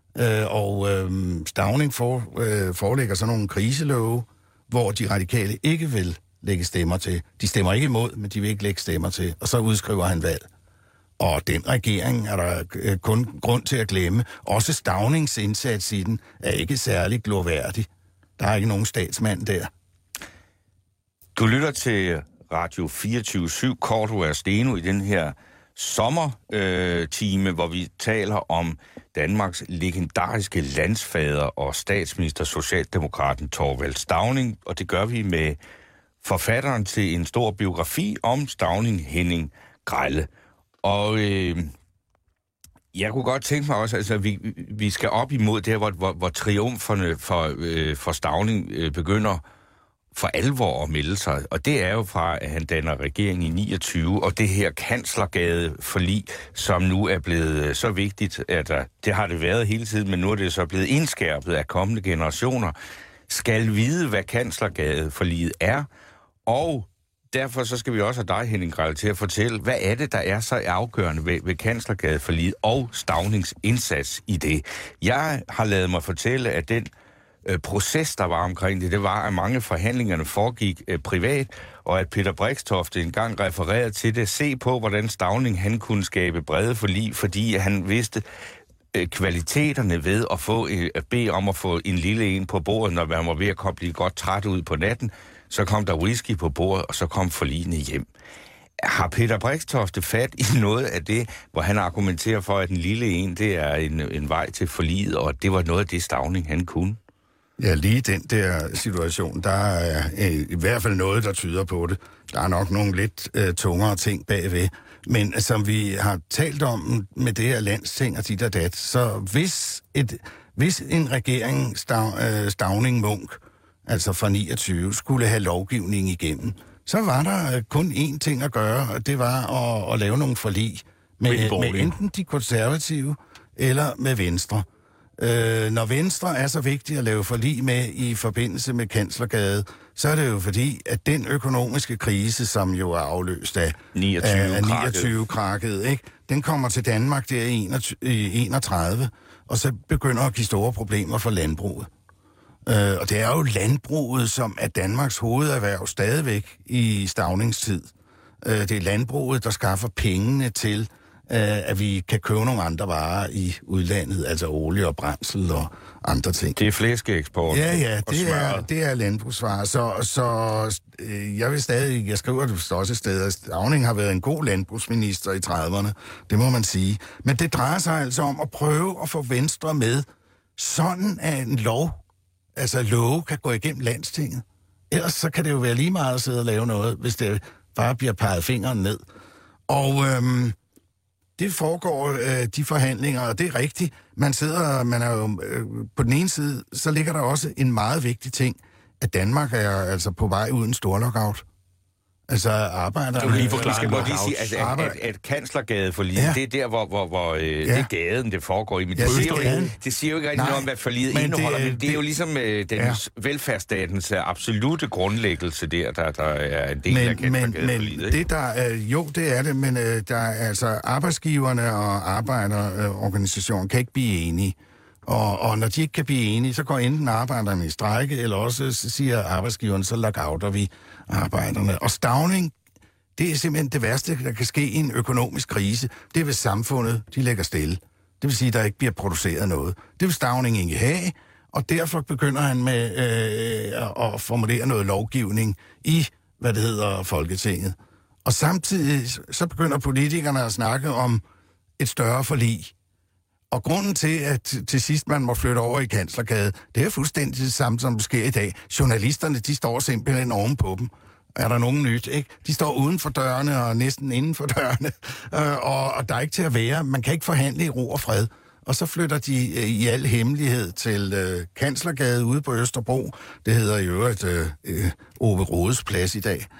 Stauning forelægger sådan nogle kriselove, hvor de radikale ikke vil lægge stemmer til. De stemmer ikke imod, men de vil ikke lægge stemmer til. Og så udskriver han valg. Og den regering er der kun grund til at glemme. Også Staunings indsats i den er ikke særlig glorværdig. Der er ikke nogen statsmand der. Du lytter til Radio 24/7, Cordua Steno, i den her sommertime, hvor vi taler om Danmarks legendariske landsfader og statsminister, socialdemokraten Thorvald Stauning. Og det gør vi med forfatteren til en stor biografi om Stauning, Henning Grelle. Og jeg kunne godt tænke mig også, altså vi skal op imod det her, hvor triumferne for Stauning begynder for alvor at melde sig. Og det er jo fra, at han danner regering i 29, og det her kanslergade-forlig, som nu er blevet så vigtigt, at det har det været hele tiden, men nu er det så blevet indskærpet af kommende generationer, skal vide, hvad kanslergade-forliget er, og derfor så skal vi også have dig, Henning Grelle, til at fortælle, hvad er det, der er så afgørende ved kanslergadeforliget og Staunings indsats i det. Jeg har ladet mig fortælle, at den proces, der var omkring det var, at mange forhandlingerne foregik privat, og at Peter Brixtofte engang refererede til det. Se på, hvordan Stauning han kunne skabe brede forlig, fordi han vidste kvaliteterne ved at bede om at få en lille en på bordet, når man var ved at blive godt træt ud på natten. Så kom der whisky på bordet, og så kom forligene hjem. Har Peter Brixtofte fat i noget af det, hvor han argumenterer for, at den lille en, det er en vej til forliget, og det var noget af det, Stauning han kunne? Ja, lige den der situation, der er i hvert fald noget, der tyder på det. Der er nok nogle lidt tungere ting bagved. Men som vi har talt om med det her landsting og dit og dat, så hvis en regering, Stauning Munk, altså fra 29, skulle have lovgivning igennem, så var der kun én ting at gøre, og det var at lave nogle forlig med enten de konservative eller med Venstre. Når Venstre er så vigtigt at lave forlig med i forbindelse med Kanslergade, så er det jo fordi, at den økonomiske krise, som jo er afløst af 29-krakket, ikke? Den kommer til Danmark der i 31, og så begynder at give store problemer for landbruget. Og det er jo landbruget, som er Danmarks hovederhverv stadigvæk i Staunings tid. Det er landbruget, der skaffer pengene til, at vi kan købe nogle andre varer i udlandet, altså olie og brændsel og andre ting. Det er flæskeeksport. Ja, det er landbrugsvarer. Så jeg skriver det også et sted, at Stauning har været en god landbrugsminister i 30'erne, det må man sige. Men det drejer sig altså om at prøve at få Venstre med, sådan at en lov kan gå igennem landstinget. Ellers så kan det jo være lige meget at sidde og lave noget, hvis det bare bliver peget fingeren ned. Og det foregår, de forhandlinger, og det er rigtigt. Man er jo på den ene side, så ligger der også en meget vigtig ting, at Danmark er altså på vej uden storlockout. Altså arbejderne... Du lige forklare, vi skal lige sige, at Kanslergade forliget, det er der, hvor det er gaden, det foregår i. Men det siger jo ikke rigtig noget om, hvad forliget indeholder. Men det er jo ligesom den velfærdsstatens absolute grundlæggelse der er en del af Kanslergade forliget. Det det er det, men der er altså arbejdsgiverne og arbejderorganisationen kan ikke blive enige. Og når de ikke kan blive enige, så går enten arbejderne i strejke, eller også siger arbejdsgiverne, så lockouter vi arbejderne. Og Stauning, det er simpelthen det værste, der kan ske i en økonomisk krise. Det er, hvis samfundet, de lægger stille. Det vil sige, at der ikke bliver produceret noget. Det vil Stauning ikke have, og derfor begynder han med at formulere noget lovgivning i, Folketinget. Og samtidig så begynder politikerne at snakke om et større forlig. Og grunden til, at til sidst man må flytte over i Kanslergade, det er fuldstændig det samme, som sker i dag. Journalisterne, de står simpelthen oven på dem. Er der nogen nyt, ikke? De står uden for dørene og næsten inden for dørene, og der er ikke til at være. Man kan ikke forhandle i ro og fred. Og så flytter de i al hemmelighed til Kanslergade ude på Østerbro. Det hedder i øvrigt Ove Rodes plads i dag.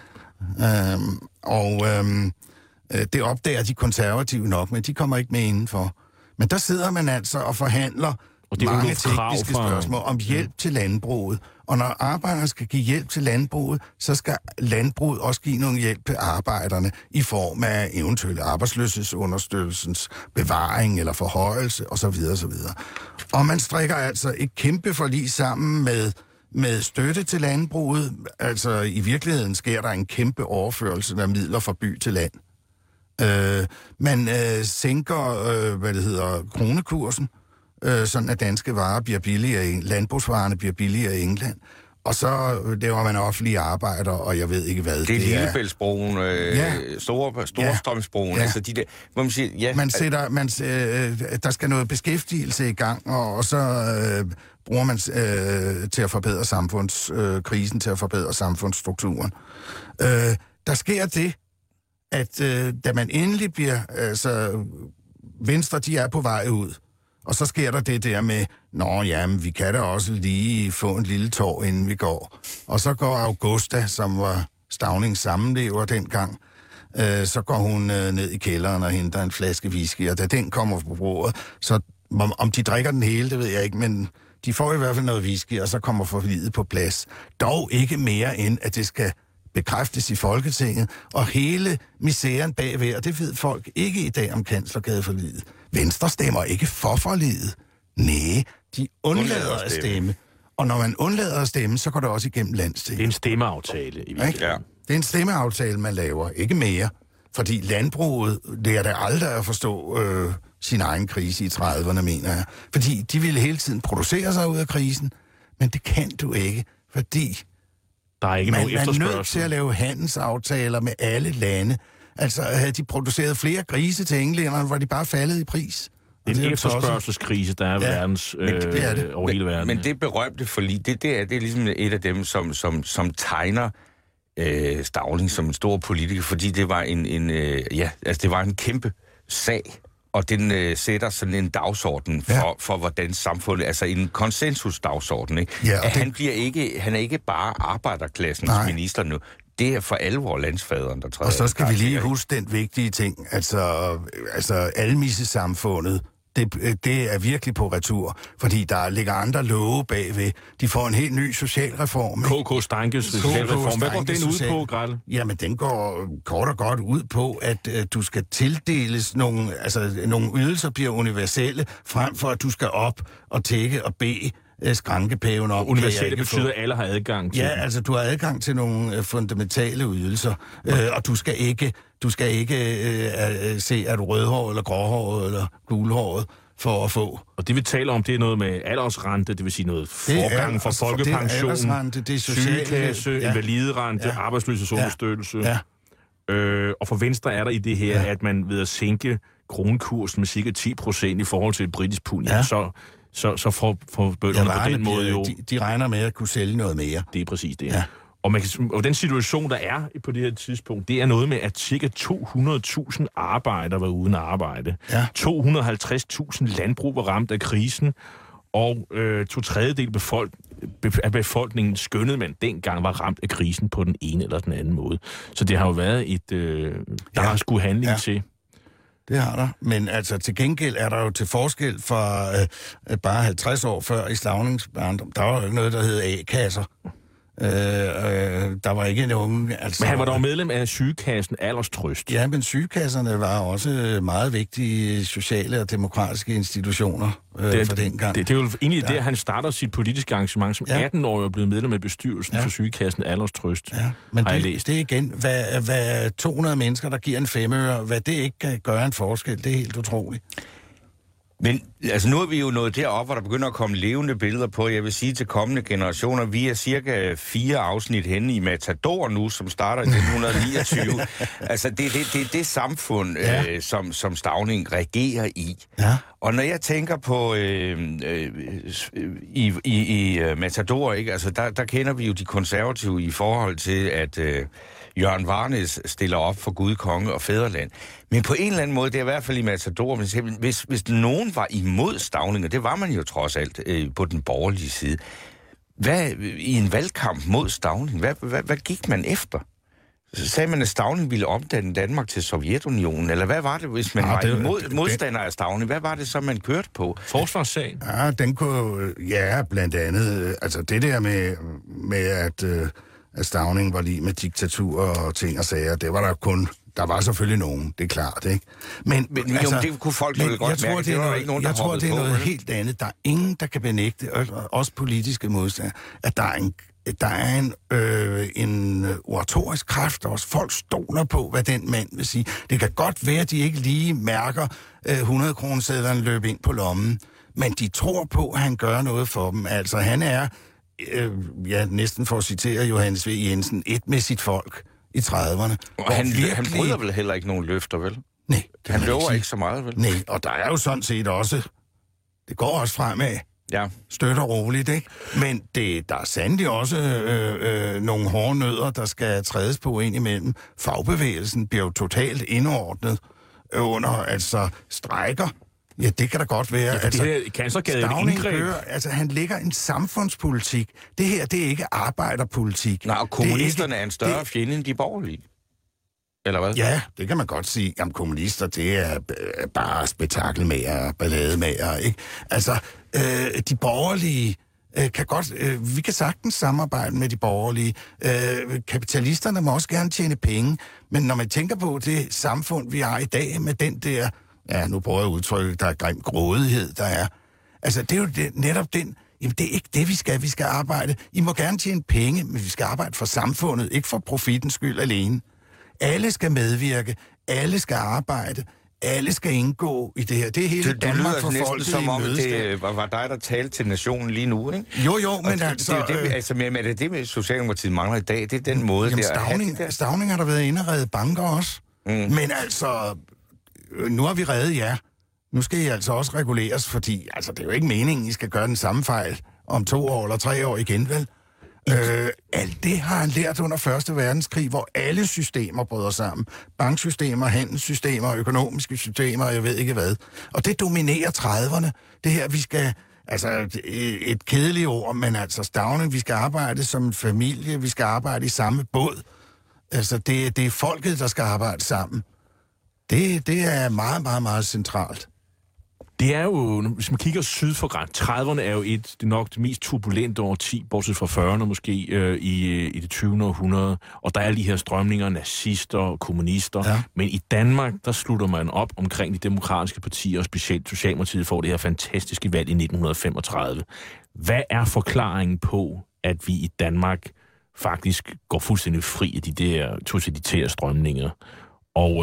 Det opdager de konservative nok, men de kommer ikke med indenfor. Men der sidder man altså og forhandler og mange tekniske spørgsmål om hjælp til landbruget. Og når arbejderne skal give hjælp til landbruget, så skal landbruget også give nogle hjælp til arbejderne i form af eventuelle arbejdsløshedsunderstøttelsens bevaring eller forhøjelse osv. osv. Og man strikker altså et kæmpe forlig sammen med støtte til landbruget. Altså i virkeligheden sker der en kæmpe overførelse af midler fra by til land. Man sænker, kronekursen, sådan at danske varer bliver billigere, landbrugsvarerne bliver billigere i England. Og så laver man offentlige arbejder, og jeg ved ikke hvad det er. Det er Lillebæltsbroen, Storstrømsbroen, altså de der, hvor man siger, der skal noget beskæftigelse i gang, og så bruger man til at forbedre krisen til at forbedre samfundsstrukturen. Der sker det, at da man endelig bliver, Venstre, de er på vej ud, og så sker der det der med, men vi kan da også lige få en lille tår, inden vi går. Og så går Augusta, som var Staunings sammenlever dengang, så går hun ned i kælderen og henter en flaske whisky, og da den kommer på bordet, så om de drikker den hele, det ved jeg ikke, men de får i hvert fald noget whisky, og så kommer forliget på plads. Dog ikke mere end, at det skal bekræftes i Folketinget, og hele misæren bagved, og det ved folk ikke i dag om Kanslergadeforliget. Venstre stemmer ikke for forliget. Nej, de undlader at stemme. Og når man undlader at stemme, så går det også igennem landstinget. Det er en stemmeaftale i virkeligheden. Ja. Det er en stemmeaftale, man laver, ikke mere. Fordi landbruget, det er da aldrig at forstå sin egen krise i 30'erne, mener jeg. Fordi de ville hele tiden producere sig ud af krisen, men det kan du ikke, fordi der er ikke nogen efterspørgsel. Man er nødt til at lave handelsaftaler med alle lande. Altså, havde de produceret flere grise til englænderne, var de bare faldet i pris. Det er en efterspørgselskrise, der er verdens, over hele verden. Men det berømte forlig, det er ligesom et af dem, som tegner Stauning som en stor politiker, fordi det var det var en kæmpe sag. Og den sætter sådan en dagsorden for hvordan samfundet, altså en konsensusdagsorden, ikke? Ja, han er ikke bare arbejderklassens minister nu. Det er for alvor landsfaderen, der træder. Og så skal vi lige huske den vigtige ting. Altså almissesamfundet, det er virkelig på retur, fordi der ligger andre love bagved. De får en helt ny socialreform. K.K. Stankes socialreform. Hvad går den ud på, Grelle? Jamen, den går kort og godt ud på, at du skal tildeles nogle ydelser bliver universelle, frem for at du skal op og tække og bede skrankepaven op. Universelle betyder, at alle har adgang til. Ja, altså du har adgang til nogle fundamentale ydelser, og du skal ikke se, at du rødhåret eller gråhåret eller gulhåret for at få. Og det vi taler om, det er noget med aldersrente, det vil sige noget forgang for folkepension, sygekasse, invaliderente, arbejdsløshedsunderstøttelse. Ja. Og for Venstre er der i det her, at man ved at sænke kronekursen med cirka 10% i forhold til et britisk pund, så får bønderne på den måde jo... De regner med at kunne sælge noget mere. Det er præcis det. Ja. Og den situation, der er på det her tidspunkt, det er noget med, at cirka 200.000 arbejdere var uden arbejde. Ja. 250.000 landbrug var ramt af krisen, og 2/3 at befolkningen skønnede man dengang var ramt af krisen på den ene eller den anden måde. Så det har jo været et... der har sgu handling til. Det har der. Men altså til gengæld er der jo til forskel fra bare 50 år før i Staunings barndom. Der var jo ikke noget, der hed A-kasser. Der var ikke nogen... Altså, men han var dog medlem af sygekassen Alderstrøst. Ja, men sygekasserne var også meget vigtige sociale og demokratiske institutioner for dengang. Det er jo egentlig det, han starter sit politiske engagement som 18-årig og blevet medlem af bestyrelsen for sygekassen Alderstrøst. Ja, men det er igen, hvad 200 mennesker, der giver en femøre, hvad det ikke kan gøre en forskel, det er helt utroligt. Men altså, nu er vi jo nået derop, hvor der begynder at komme levende billeder på. Jeg vil sige til kommende generationer, vi er cirka 4 afsnit henne i Matador nu, som starter i 1929. Altså, det er det samfund, som Stauning regerer i. Ja. Og når jeg tænker på i Matador, ikke? Altså, der kender vi jo de konservative i forhold til, at Jørgen Varnæs stiller op for Gud, konge og fædreland. Men på en eller anden måde, det er i hvert fald i Matador, hvis nogen var imod Stauning, og det var man jo trods alt på den borgerlige side, hvad i en valgkamp mod Stauning, hvad gik man efter? Så sagde man, at Stauning ville omdanne Danmark til Sovjetunionen, eller hvad var det, hvis man var imod modstander af Stauning? Hvad var det så, man kørte på? Forsvarssagen? Ja, den kunne... Ja, blandt andet. Altså det der med at Stauning var lige med diktatur og ting og sager, det var der kun... Der var selvfølgelig nogen, det er klart, ikke? Men altså, jo, det kunne folk jo godt mærke. Jeg tror, det er noget helt andet. Der er ingen, der kan benægte, også politiske modstandere, at der er en oratorisk kraft, og også folk stoler på, hvad den mand vil sige. Det kan godt være, at de ikke lige mærker 100-kronesedlerne løbe ind på lommen, men de tror på, at han gør noget for dem. Altså, han er, næsten for at citere Johannes V. Jensen, et med sit folk i 30'erne. Og han bryder vel heller ikke nogen løfter, vel? Nej. Han lover ikke så meget, vel? Nej, og der er jo sådan set også... Det går også fremad. Ja. Støtter roligt, ikke? Men der er sandelig også nogle hårde nødder, der skal trædes på ind imellem. Fagbevægelsen bliver jo totalt indordnet under, altså, strejker. Ja, det kan da godt være. Ja, altså, det kan så gade et indgreb. Han lægger en samfundspolitik. Det her, det er ikke arbejderpolitik. Nej, og kommunisterne er en større fjende end de borgerlige. Eller hvad? Ja, det kan man godt sige. Jamen, kommunister, det er bare spektakelmager, ballademager, ikke? Altså, de borgerlige kan godt... vi kan sagtens samarbejde med de borgerlige. Kapitalisterne må også gerne tjene penge. Men når man tænker på det samfund, vi har i dag, med den der... Ja, nu prøver jeg at udtrykke, der er grim grådighed, der er. Altså, det er jo netop den... Jamen, det er ikke det, vi skal. Vi skal arbejde. I må gerne tjene penge, men vi skal arbejde for samfundet, ikke for profitens skyld alene. Alle skal medvirke. Alle skal arbejde. Alle skal indgå i det her. Det er hele Danmark for folket i som om det var dig, der talte til nationen lige nu, ikke? Jo, men altså... Det med Socialdemokratiet mangler i dag, det er den måde, jamen, Stauning har der været inde og redde banker også. Men altså... Nu har vi reddet jer. Nu skal I altså også reguleres, fordi altså, det er jo ikke meningen, I skal gøre den samme fejl om 2 år eller 3 år igen, vel? Alt det har han lært under 1. verdenskrig, hvor alle systemer bryder sammen. Banksystemer, handelssystemer, økonomiske systemer, jeg ved ikke hvad. Og det dominerer 30'erne. Det her, vi skal... Altså, et kedeligt ord, men altså Stauning, vi skal arbejde som en familie, vi skal arbejde i samme båd. Altså, det er folket, der skal arbejde sammen. Det er meget, meget, meget centralt. Det er jo, hvis man kigger syd for grænsen, 30'erne er jo det nok det mest turbulente årti, bortset fra 40'erne måske, i det 20. århundrede. Og der er de her strømninger, nazister og kommunister. Ja. Men i Danmark, der slutter man op omkring de demokratiske partier, og specielt Socialdemokratiet får det her fantastiske valg i 1935. Hvad er forklaringen på, at vi i Danmark faktisk går fuldstændig fri af de der totalitære strømninger? Og...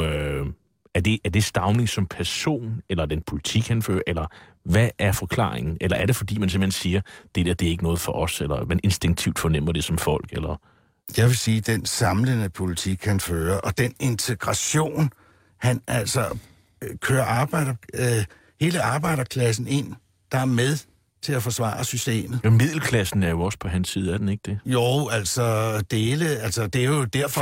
Er det Stauning som person, eller den politik, han fører, eller hvad er forklaringen? Eller er det, fordi man simpelthen siger, det er ikke noget for os, eller man instinktivt fornemmer det som folk, eller... Jeg vil sige, den samlende politik, han fører, og den integration, han altså kører hele arbejderklassen ind, der er med til at forsvare systemet. Ja, middelklassen er jo også på hans side, er den ikke det? Jo, altså det er jo derfor,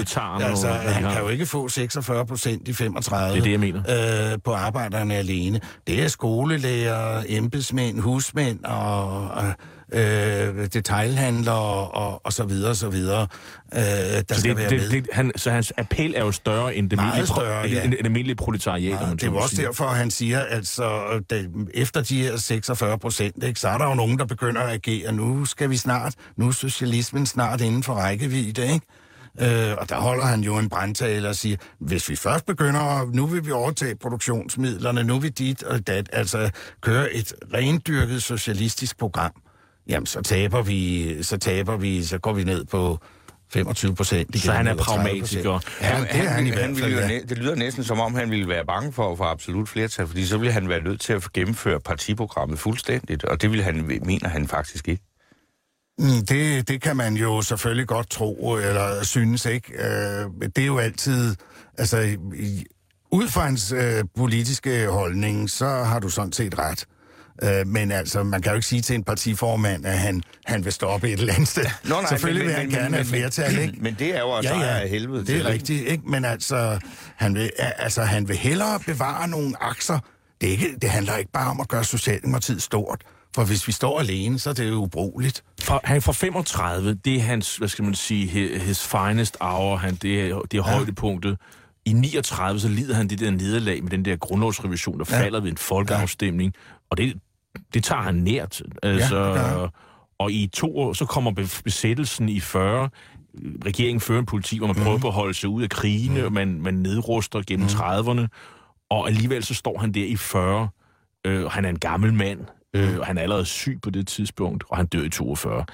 han kan jo ikke få 46% i 35. Det er det, jeg mener. På arbejderne alene. Det er skolelærer, embedsmænd, husmænd detailhandlere og så videre, og så videre, der skal være med. Så hans appel er jo større end det almindelige proletariat. Ja, det er jo også derfor, han siger, altså, efter de her 46%, ikke, så er der jo nogen, der begynder at agere. Nu er socialismen snart inden for rækkevidde, ikke? Og der holder han jo en brandtale og siger, hvis vi først begynder, nu vil vi overtage produktionsmidlerne, nu vil dit og dat, altså køre et rendyrket socialistisk program, jamen så går vi ned på 25%. Så han er pragmatiker. Ja, det er han i hvert fald. Det lyder næsten som om, han ville være bange for absolut flertal, fordi så ville han være nødt til at gennemføre partiprogrammet fuldstændigt, og det mener han faktisk ikke. Det kan man jo selvfølgelig godt tro, eller synes, ikke? Det er jo altid, altså, ud fra hans politiske holdning, så har du sådan set ret. Men altså, man kan jo ikke sige til en partiformand, at han vil stoppe et eller andet sted. Nej, selvfølgelig vil han gerne have flertal, ikke? Men det er jo også af helvede. Det er rigtigt, ikke? Men altså, han vil hellere bevare nogle akser. Det handler ikke bare om at gøre Socialdemokratiet stort. For hvis vi står alene, så er det jo ubrugeligt. Han fra 35, det er hans, hvad skal man sige, his finest hour, det er højdepunktet. I 39, så lider han det der nederlag med den der grundlovsrevision, der falder ved en folkeafstemning. Og det tager han nært. Altså, og i 2 år, så kommer besættelsen i 40. Regeringen fører en politik, hvor man prøver på at holde sig ud af krigene, og man nedruster gennem 30'erne. Og alligevel så står han der i 40. Og han er en gammel mand. Og han er allerede syg på det tidspunkt, og han dør i 42.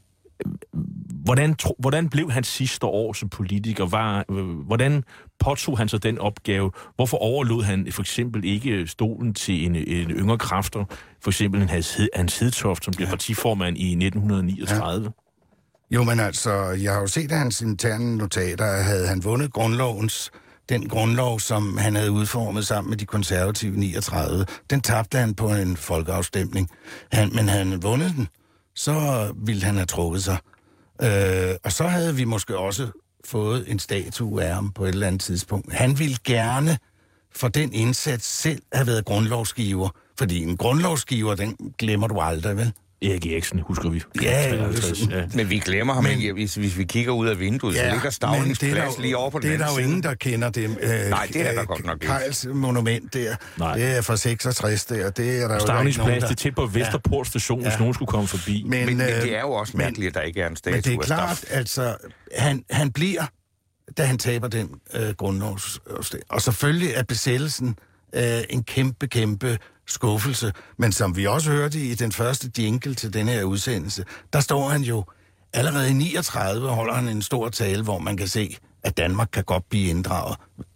Hvordan blev han sidste år som politiker? Hvordan påtog han så den opgave? Hvorfor overlod han for eksempel ikke stolen til en yngre kræfter? For eksempel Hans Hedtoft, som blev partiformand i 1939. Ja. Jo, men altså, jeg har jo set hans interne notater, havde han vundet den grundlov, som han havde udformet sammen med de konservative 39, den tabte han på en folkeafstemning. Men havde han vundet den, så ville han have trukket sig. Og så havde vi måske også fået en statue af ham på et eller andet tidspunkt. Han ville gerne for den indsats selv have været grundlovsgiver, fordi en grundlovsgiver, den glemmer du aldrig, vel? Erik Eriksen, husker vi. Ja. Men vi glemmer ham ikke, hvis vi kigger ud af vinduet, så ligger Staunings plads lige over på den anden side. Det er der jo ingen, der kender det. Nej, det er der godt nok ikke. Kejls monument der, det er fra 66 der, det er der jo Staunings plads, det er tæt på Vesterport station, hvis nogen skulle komme forbi. Men det er jo også mærkeligt, at der ikke er en statue. Men det er klart, altså, han bliver, da han taber den grundlovs. Og selvfølgelig er besættelsen en kæmpe skuffelse. Men som vi også hørte i den første jingle til denne her udsendelse, der står han jo allerede i 39, holder han en stor tale, hvor man kan se, at Danmark kan godt blive inddraget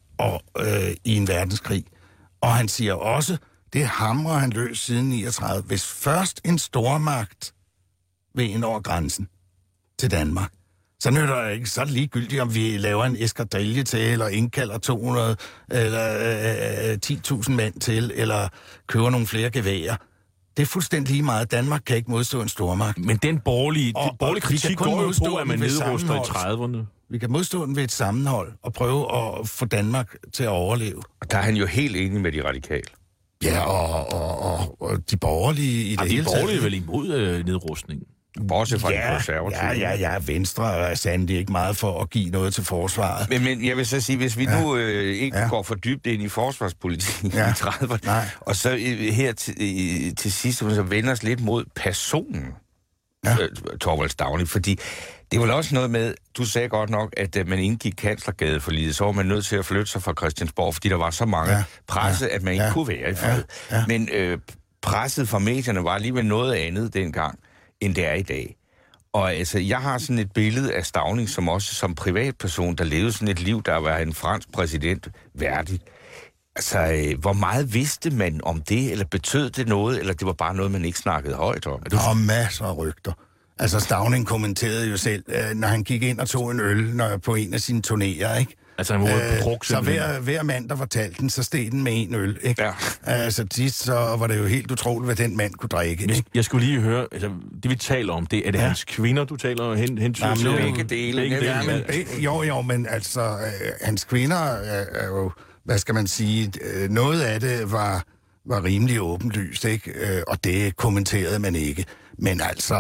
i en verdenskrig. Og han siger også, det hamrer han løs siden 39. Hvis først en stormagt vil ind over grænsen til Danmark, så nytter det ikke, så er det ligegyldigt, om vi laver en eskadrille til, eller indkalder 200 eller 10.000 mand til, eller køber nogle flere geværer. Det er fuldstændig lige meget. Danmark kan ikke modstå en stormagt. Men den borgerlige kritik går jo på, at man nedruster i 30'erne. Vi kan modstå den ved et sammenhold, og prøve at få Danmark til at overleve. Og der er han jo helt enig med de radikale. Ja, og de borgerlige i det hele taget. De borgerlige er vel imod nedrustningen? Bortset fra de konservative. Ja, Venstre er sandelig ikke meget for at give noget til forsvaret. Men jeg vil så sige, hvis vi nu ikke går for dybt ind i forsvarspolitikken i 30'erne, og så her til sidst, så vender os lidt mod personen, Thorvald Stauning, fordi det var også noget med, du sagde godt nok, at man indgik Kanslergadeforliget, så var man nødt til at flytte sig fra Christiansborg, fordi der var så mange presse, at man ikke kunne være i fred. Men presset fra medierne var alligevel noget andet dengang, end det er i dag. Og altså, jeg har sådan et billede af Stauning, som også som privatperson, der levede sådan et liv, der var en fransk præsident værdigt. Altså, hvor meget vidste man om det, eller betød det noget, eller det var bare noget, man ikke snakkede højt om? Der var masser af rygter. Altså, Stauning kommenterede jo selv, når han gik ind og tog en øl på en af sine turnéer, ikke? Altså, han var på druk, så hver mand, der fortalte den, så steg den med en øl, ikke? Ja. Altså, så var det jo helt utroligt, hvad den mand kunne drikke, ikke? Jeg skulle lige høre, altså, det vi taler om, det er det hans kvinder, du taler hen til? Begge dele. Men altså, hans kvinder er jo, hvad skal man sige, noget af det var rimelig åbenlyst, ikke? Og det kommenterede man ikke. Men altså,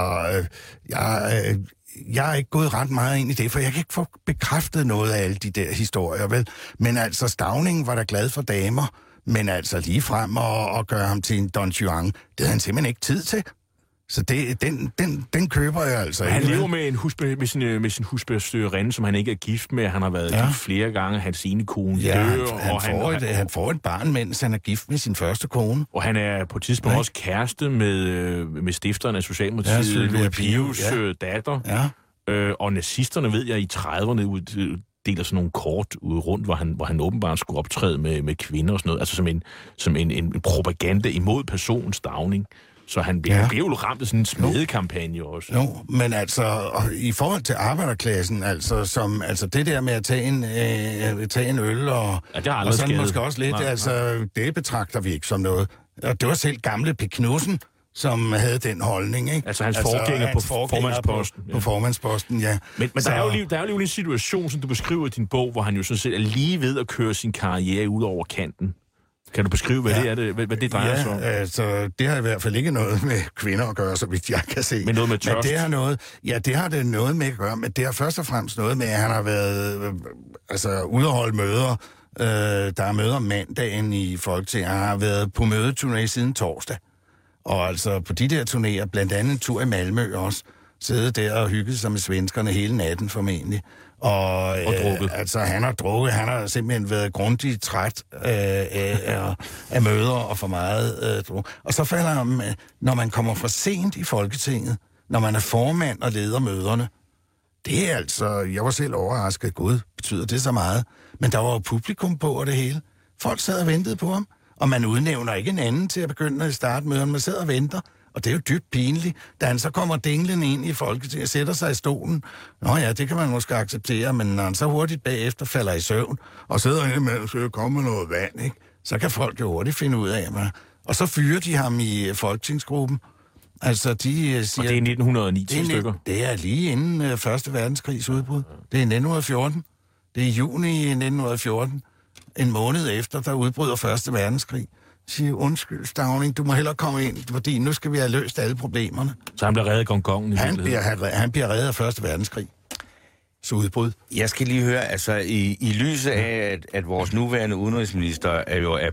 jeg er ikke gået ret meget ind i det, for jeg kan ikke få bekræftet noget af alle de der historier, vel? Men altså, Stauning var da glad for damer, men altså lige frem og gøre ham til en Don Juan, det havde han simpelthen ikke tid til. Så den køber jeg altså ikke. Han lever med sin husbestyrerinde, som han ikke er gift med. Han har været gift flere gange. Hans ene kone dør. Han får et barn, mens han er gift med sin første kone. Og han er på et tidspunkt også kæreste med stifteren af Socialdemokratiet, Louis Pius datter. Ja. Og nazisterne, ved jeg, i 30'erne deler sådan nogle kort ud rundt, hvor han åbenbart skulle optræde med kvinder og sådan noget. Altså som en propaganda imod personens Stauning. Så han bliver jo ramt af sådan en smedekampagne også. Jo, men altså, i forhold til arbejderklassen, altså det der med at tage en øl og sådan måske også lidt, det betragter vi ikke som noget. Og det var selv gamle P. Knudsen, som havde den holdning, ikke? Altså hans forgænger på formandsposten. På formandsposten, ja. Men der er jo en situation, som du beskriver i din bog, hvor han jo sådan set er lige ved at køre sin karriere ud over kanten. Kan du beskrive, hvad det drejer sig om? Altså, det har i hvert fald ikke noget med kvinder at gøre, så vidt jeg kan se. Men noget med tørst? Det har det noget med at gøre, men det har først og fremmest noget med, at han har været ude at holde møder. Der er møder mandagen i Folketinget. Han har været på mødeturné siden torsdag. Og altså på de der turnéer, blandt andet en tur i Malmø også, siddet der og hygget sig med svenskerne hele natten formentlig. Og drukket. Altså, han har drukket. Han har simpelthen været grundigt træt af møder og for meget druk. Og så falder han, når man kommer for sent i Folketinget, når man er formand og leder møderne, det er altså, jeg var selv overrasket, gud, betyder det så meget? Men der var jo publikum på og det hele. Folk sad og ventede på ham, og man udnævner ikke en anden til at begynde at starte møderne. Man sidder og venter. Og det er jo dybt pinligt, da han så kommer dinglende ind i Folketinget og sætter sig i stolen. Nå ja, det kan man måske acceptere, men når han så hurtigt bagefter falder i søvn, og sidder inde med, så kommer noget vand, ikke? Så kan folk jo hurtigt finde ud af, hvad. Og så fyrer de ham i folketingsgruppen. Altså, de siger... Og det er 1909 stykker? Det er lige inden 1. verdenskrigs udbrud. Det er 1914. Det er juni 1914. En måned efter, der udbryder 1. verdenskrig. Siger, undskyld, Stauning, du må hellere komme ind, fordi nu skal vi have løst alle problemerne. Så han bliver reddet af gongongen? Han bliver reddet af 1. verdenskrig. Så udbrud. Jeg skal lige høre, altså i lyset af, at vores nuværende udenrigsminister er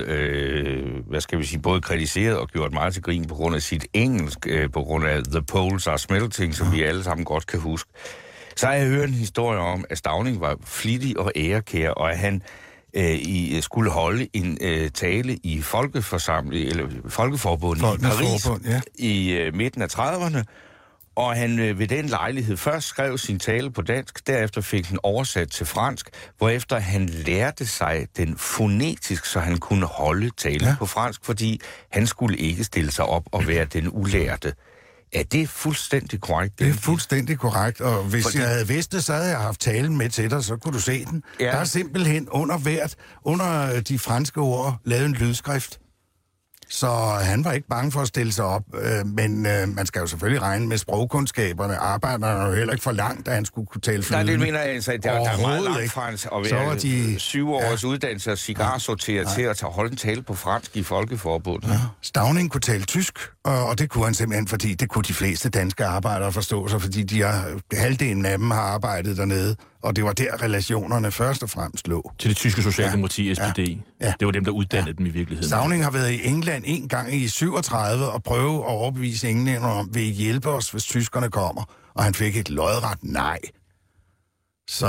blevet, både kritiseret og gjort meget til grin på grund af sit engelsk, på grund af The Poles Are Smelting, som vi alle sammen godt kan huske. Så har jeg hørt en historie om, at Stauning var flittig og ærekær, og at han skulle holde en tale i Folkeforbundet i Paris i midten af 30'erne, og han ved den lejlighed først skrev sin tale på dansk, derefter fik den oversat til fransk, hvorefter han lærte sig den fonetisk, så han kunne holde talen på fransk, fordi han skulle ikke stille sig op og være den ulærte. Er det fuldstændig korrekt? Det er fuldstændig korrekt, og hvis jeg havde vidst det, så havde jeg haft talen med til dig, så kunne du se den. Ja. Der er simpelthen under de franske ord, lavet en lydskrift. Så han var ikke bange for at stille sig op, men man skal jo selvfølgelig regne med sprogkundskaberne. Arbejderne jo heller ikke for langt, da han skulle kunne tale flydende. Nej, det mener jeg altså, der er meget langt fra at være 7 års uddannelse og cigarsorteret til at holde en tale på fransk i Folkeforbundet. Ja. Stauning kunne tale tysk, og det kunne han simpelthen, fordi det kunne de fleste danske arbejdere forstå sig, fordi halvdelen af dem har arbejdet dernede. Og det var der relationerne først og fremmest lå. Til det tyske socialdemokrati, SPD. Ja. Det var dem, der uddannede dem i virkeligheden. Stauning har været i England en gang i 37 og prøvet at overbevise englænder om, vil I hjælpe os, hvis tyskerne kommer? Og han fik et lodret nej. Så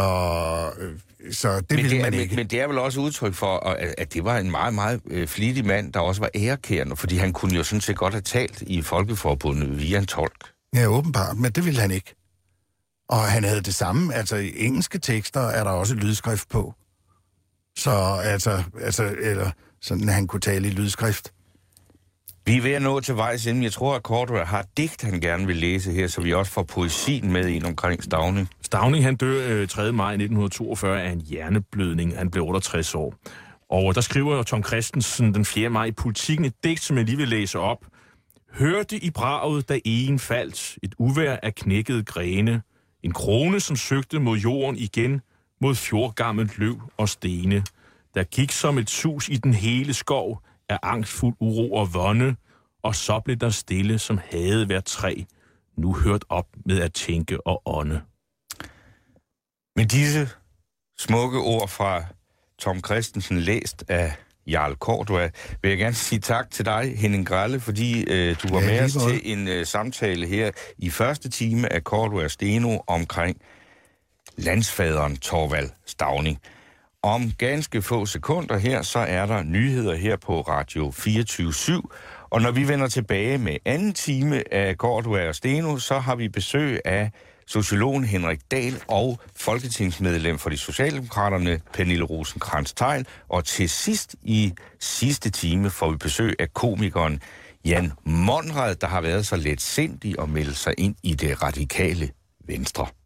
det ville man ikke. Men det er vel også udtryk for, at det var en meget, meget flittig mand, der også var ærekærende, fordi han kunne jo sådan set godt have talt i Folkeforbundet via en tolk. Ja, åbenbart, men det ville han ikke. Og han havde det samme, altså i engelske tekster er der også lydskrift på. Så eller sådan, han kunne tale i lydskrift. Vi er ved at nå til vejs inden. Jeg tror, at Cordua har et digt, han gerne vil læse her, så vi også får poesien med ind omkring Stauning. Stauning, han dør 3. maj 1942 af en hjerneblødning. Han blev 68 år. Og der skriver Tom Christensen den 4. maj i Politikken et digt, som jeg lige vil læse op. Hørte i braget, da egen faldt, et uvejr af knækkede grene, en krone, som søgte mod jorden igen, mod fjordgammelt løv og stene. Der gik som et sus i den hele skov, af angstfuld uro og vonde, og så blev der stille, som havde været træ, nu hørt op med at tænke og ånde. Med disse smukke ord fra Tom Christensen, læst af Jarl Cordua, vil jeg gerne sige tak til dig, Henning Grelle, fordi du var med os til en samtale her i første time af Cordua Steno omkring landsfaderen Thorvald Stauning. Om ganske få sekunder her, så er der nyheder her på Radio 24/7, og når vi vender tilbage med anden time af Cordua Steno, så har vi besøg af sociologen Henrik Dahl og folketingsmedlem for de Socialdemokraterne, Pernille Rosenkrantz-Theil. Og til sidst i sidste time får vi besøg af komikeren Jan Monrad, der har været så letsindig og meldt sig ind i det radikale Venstre.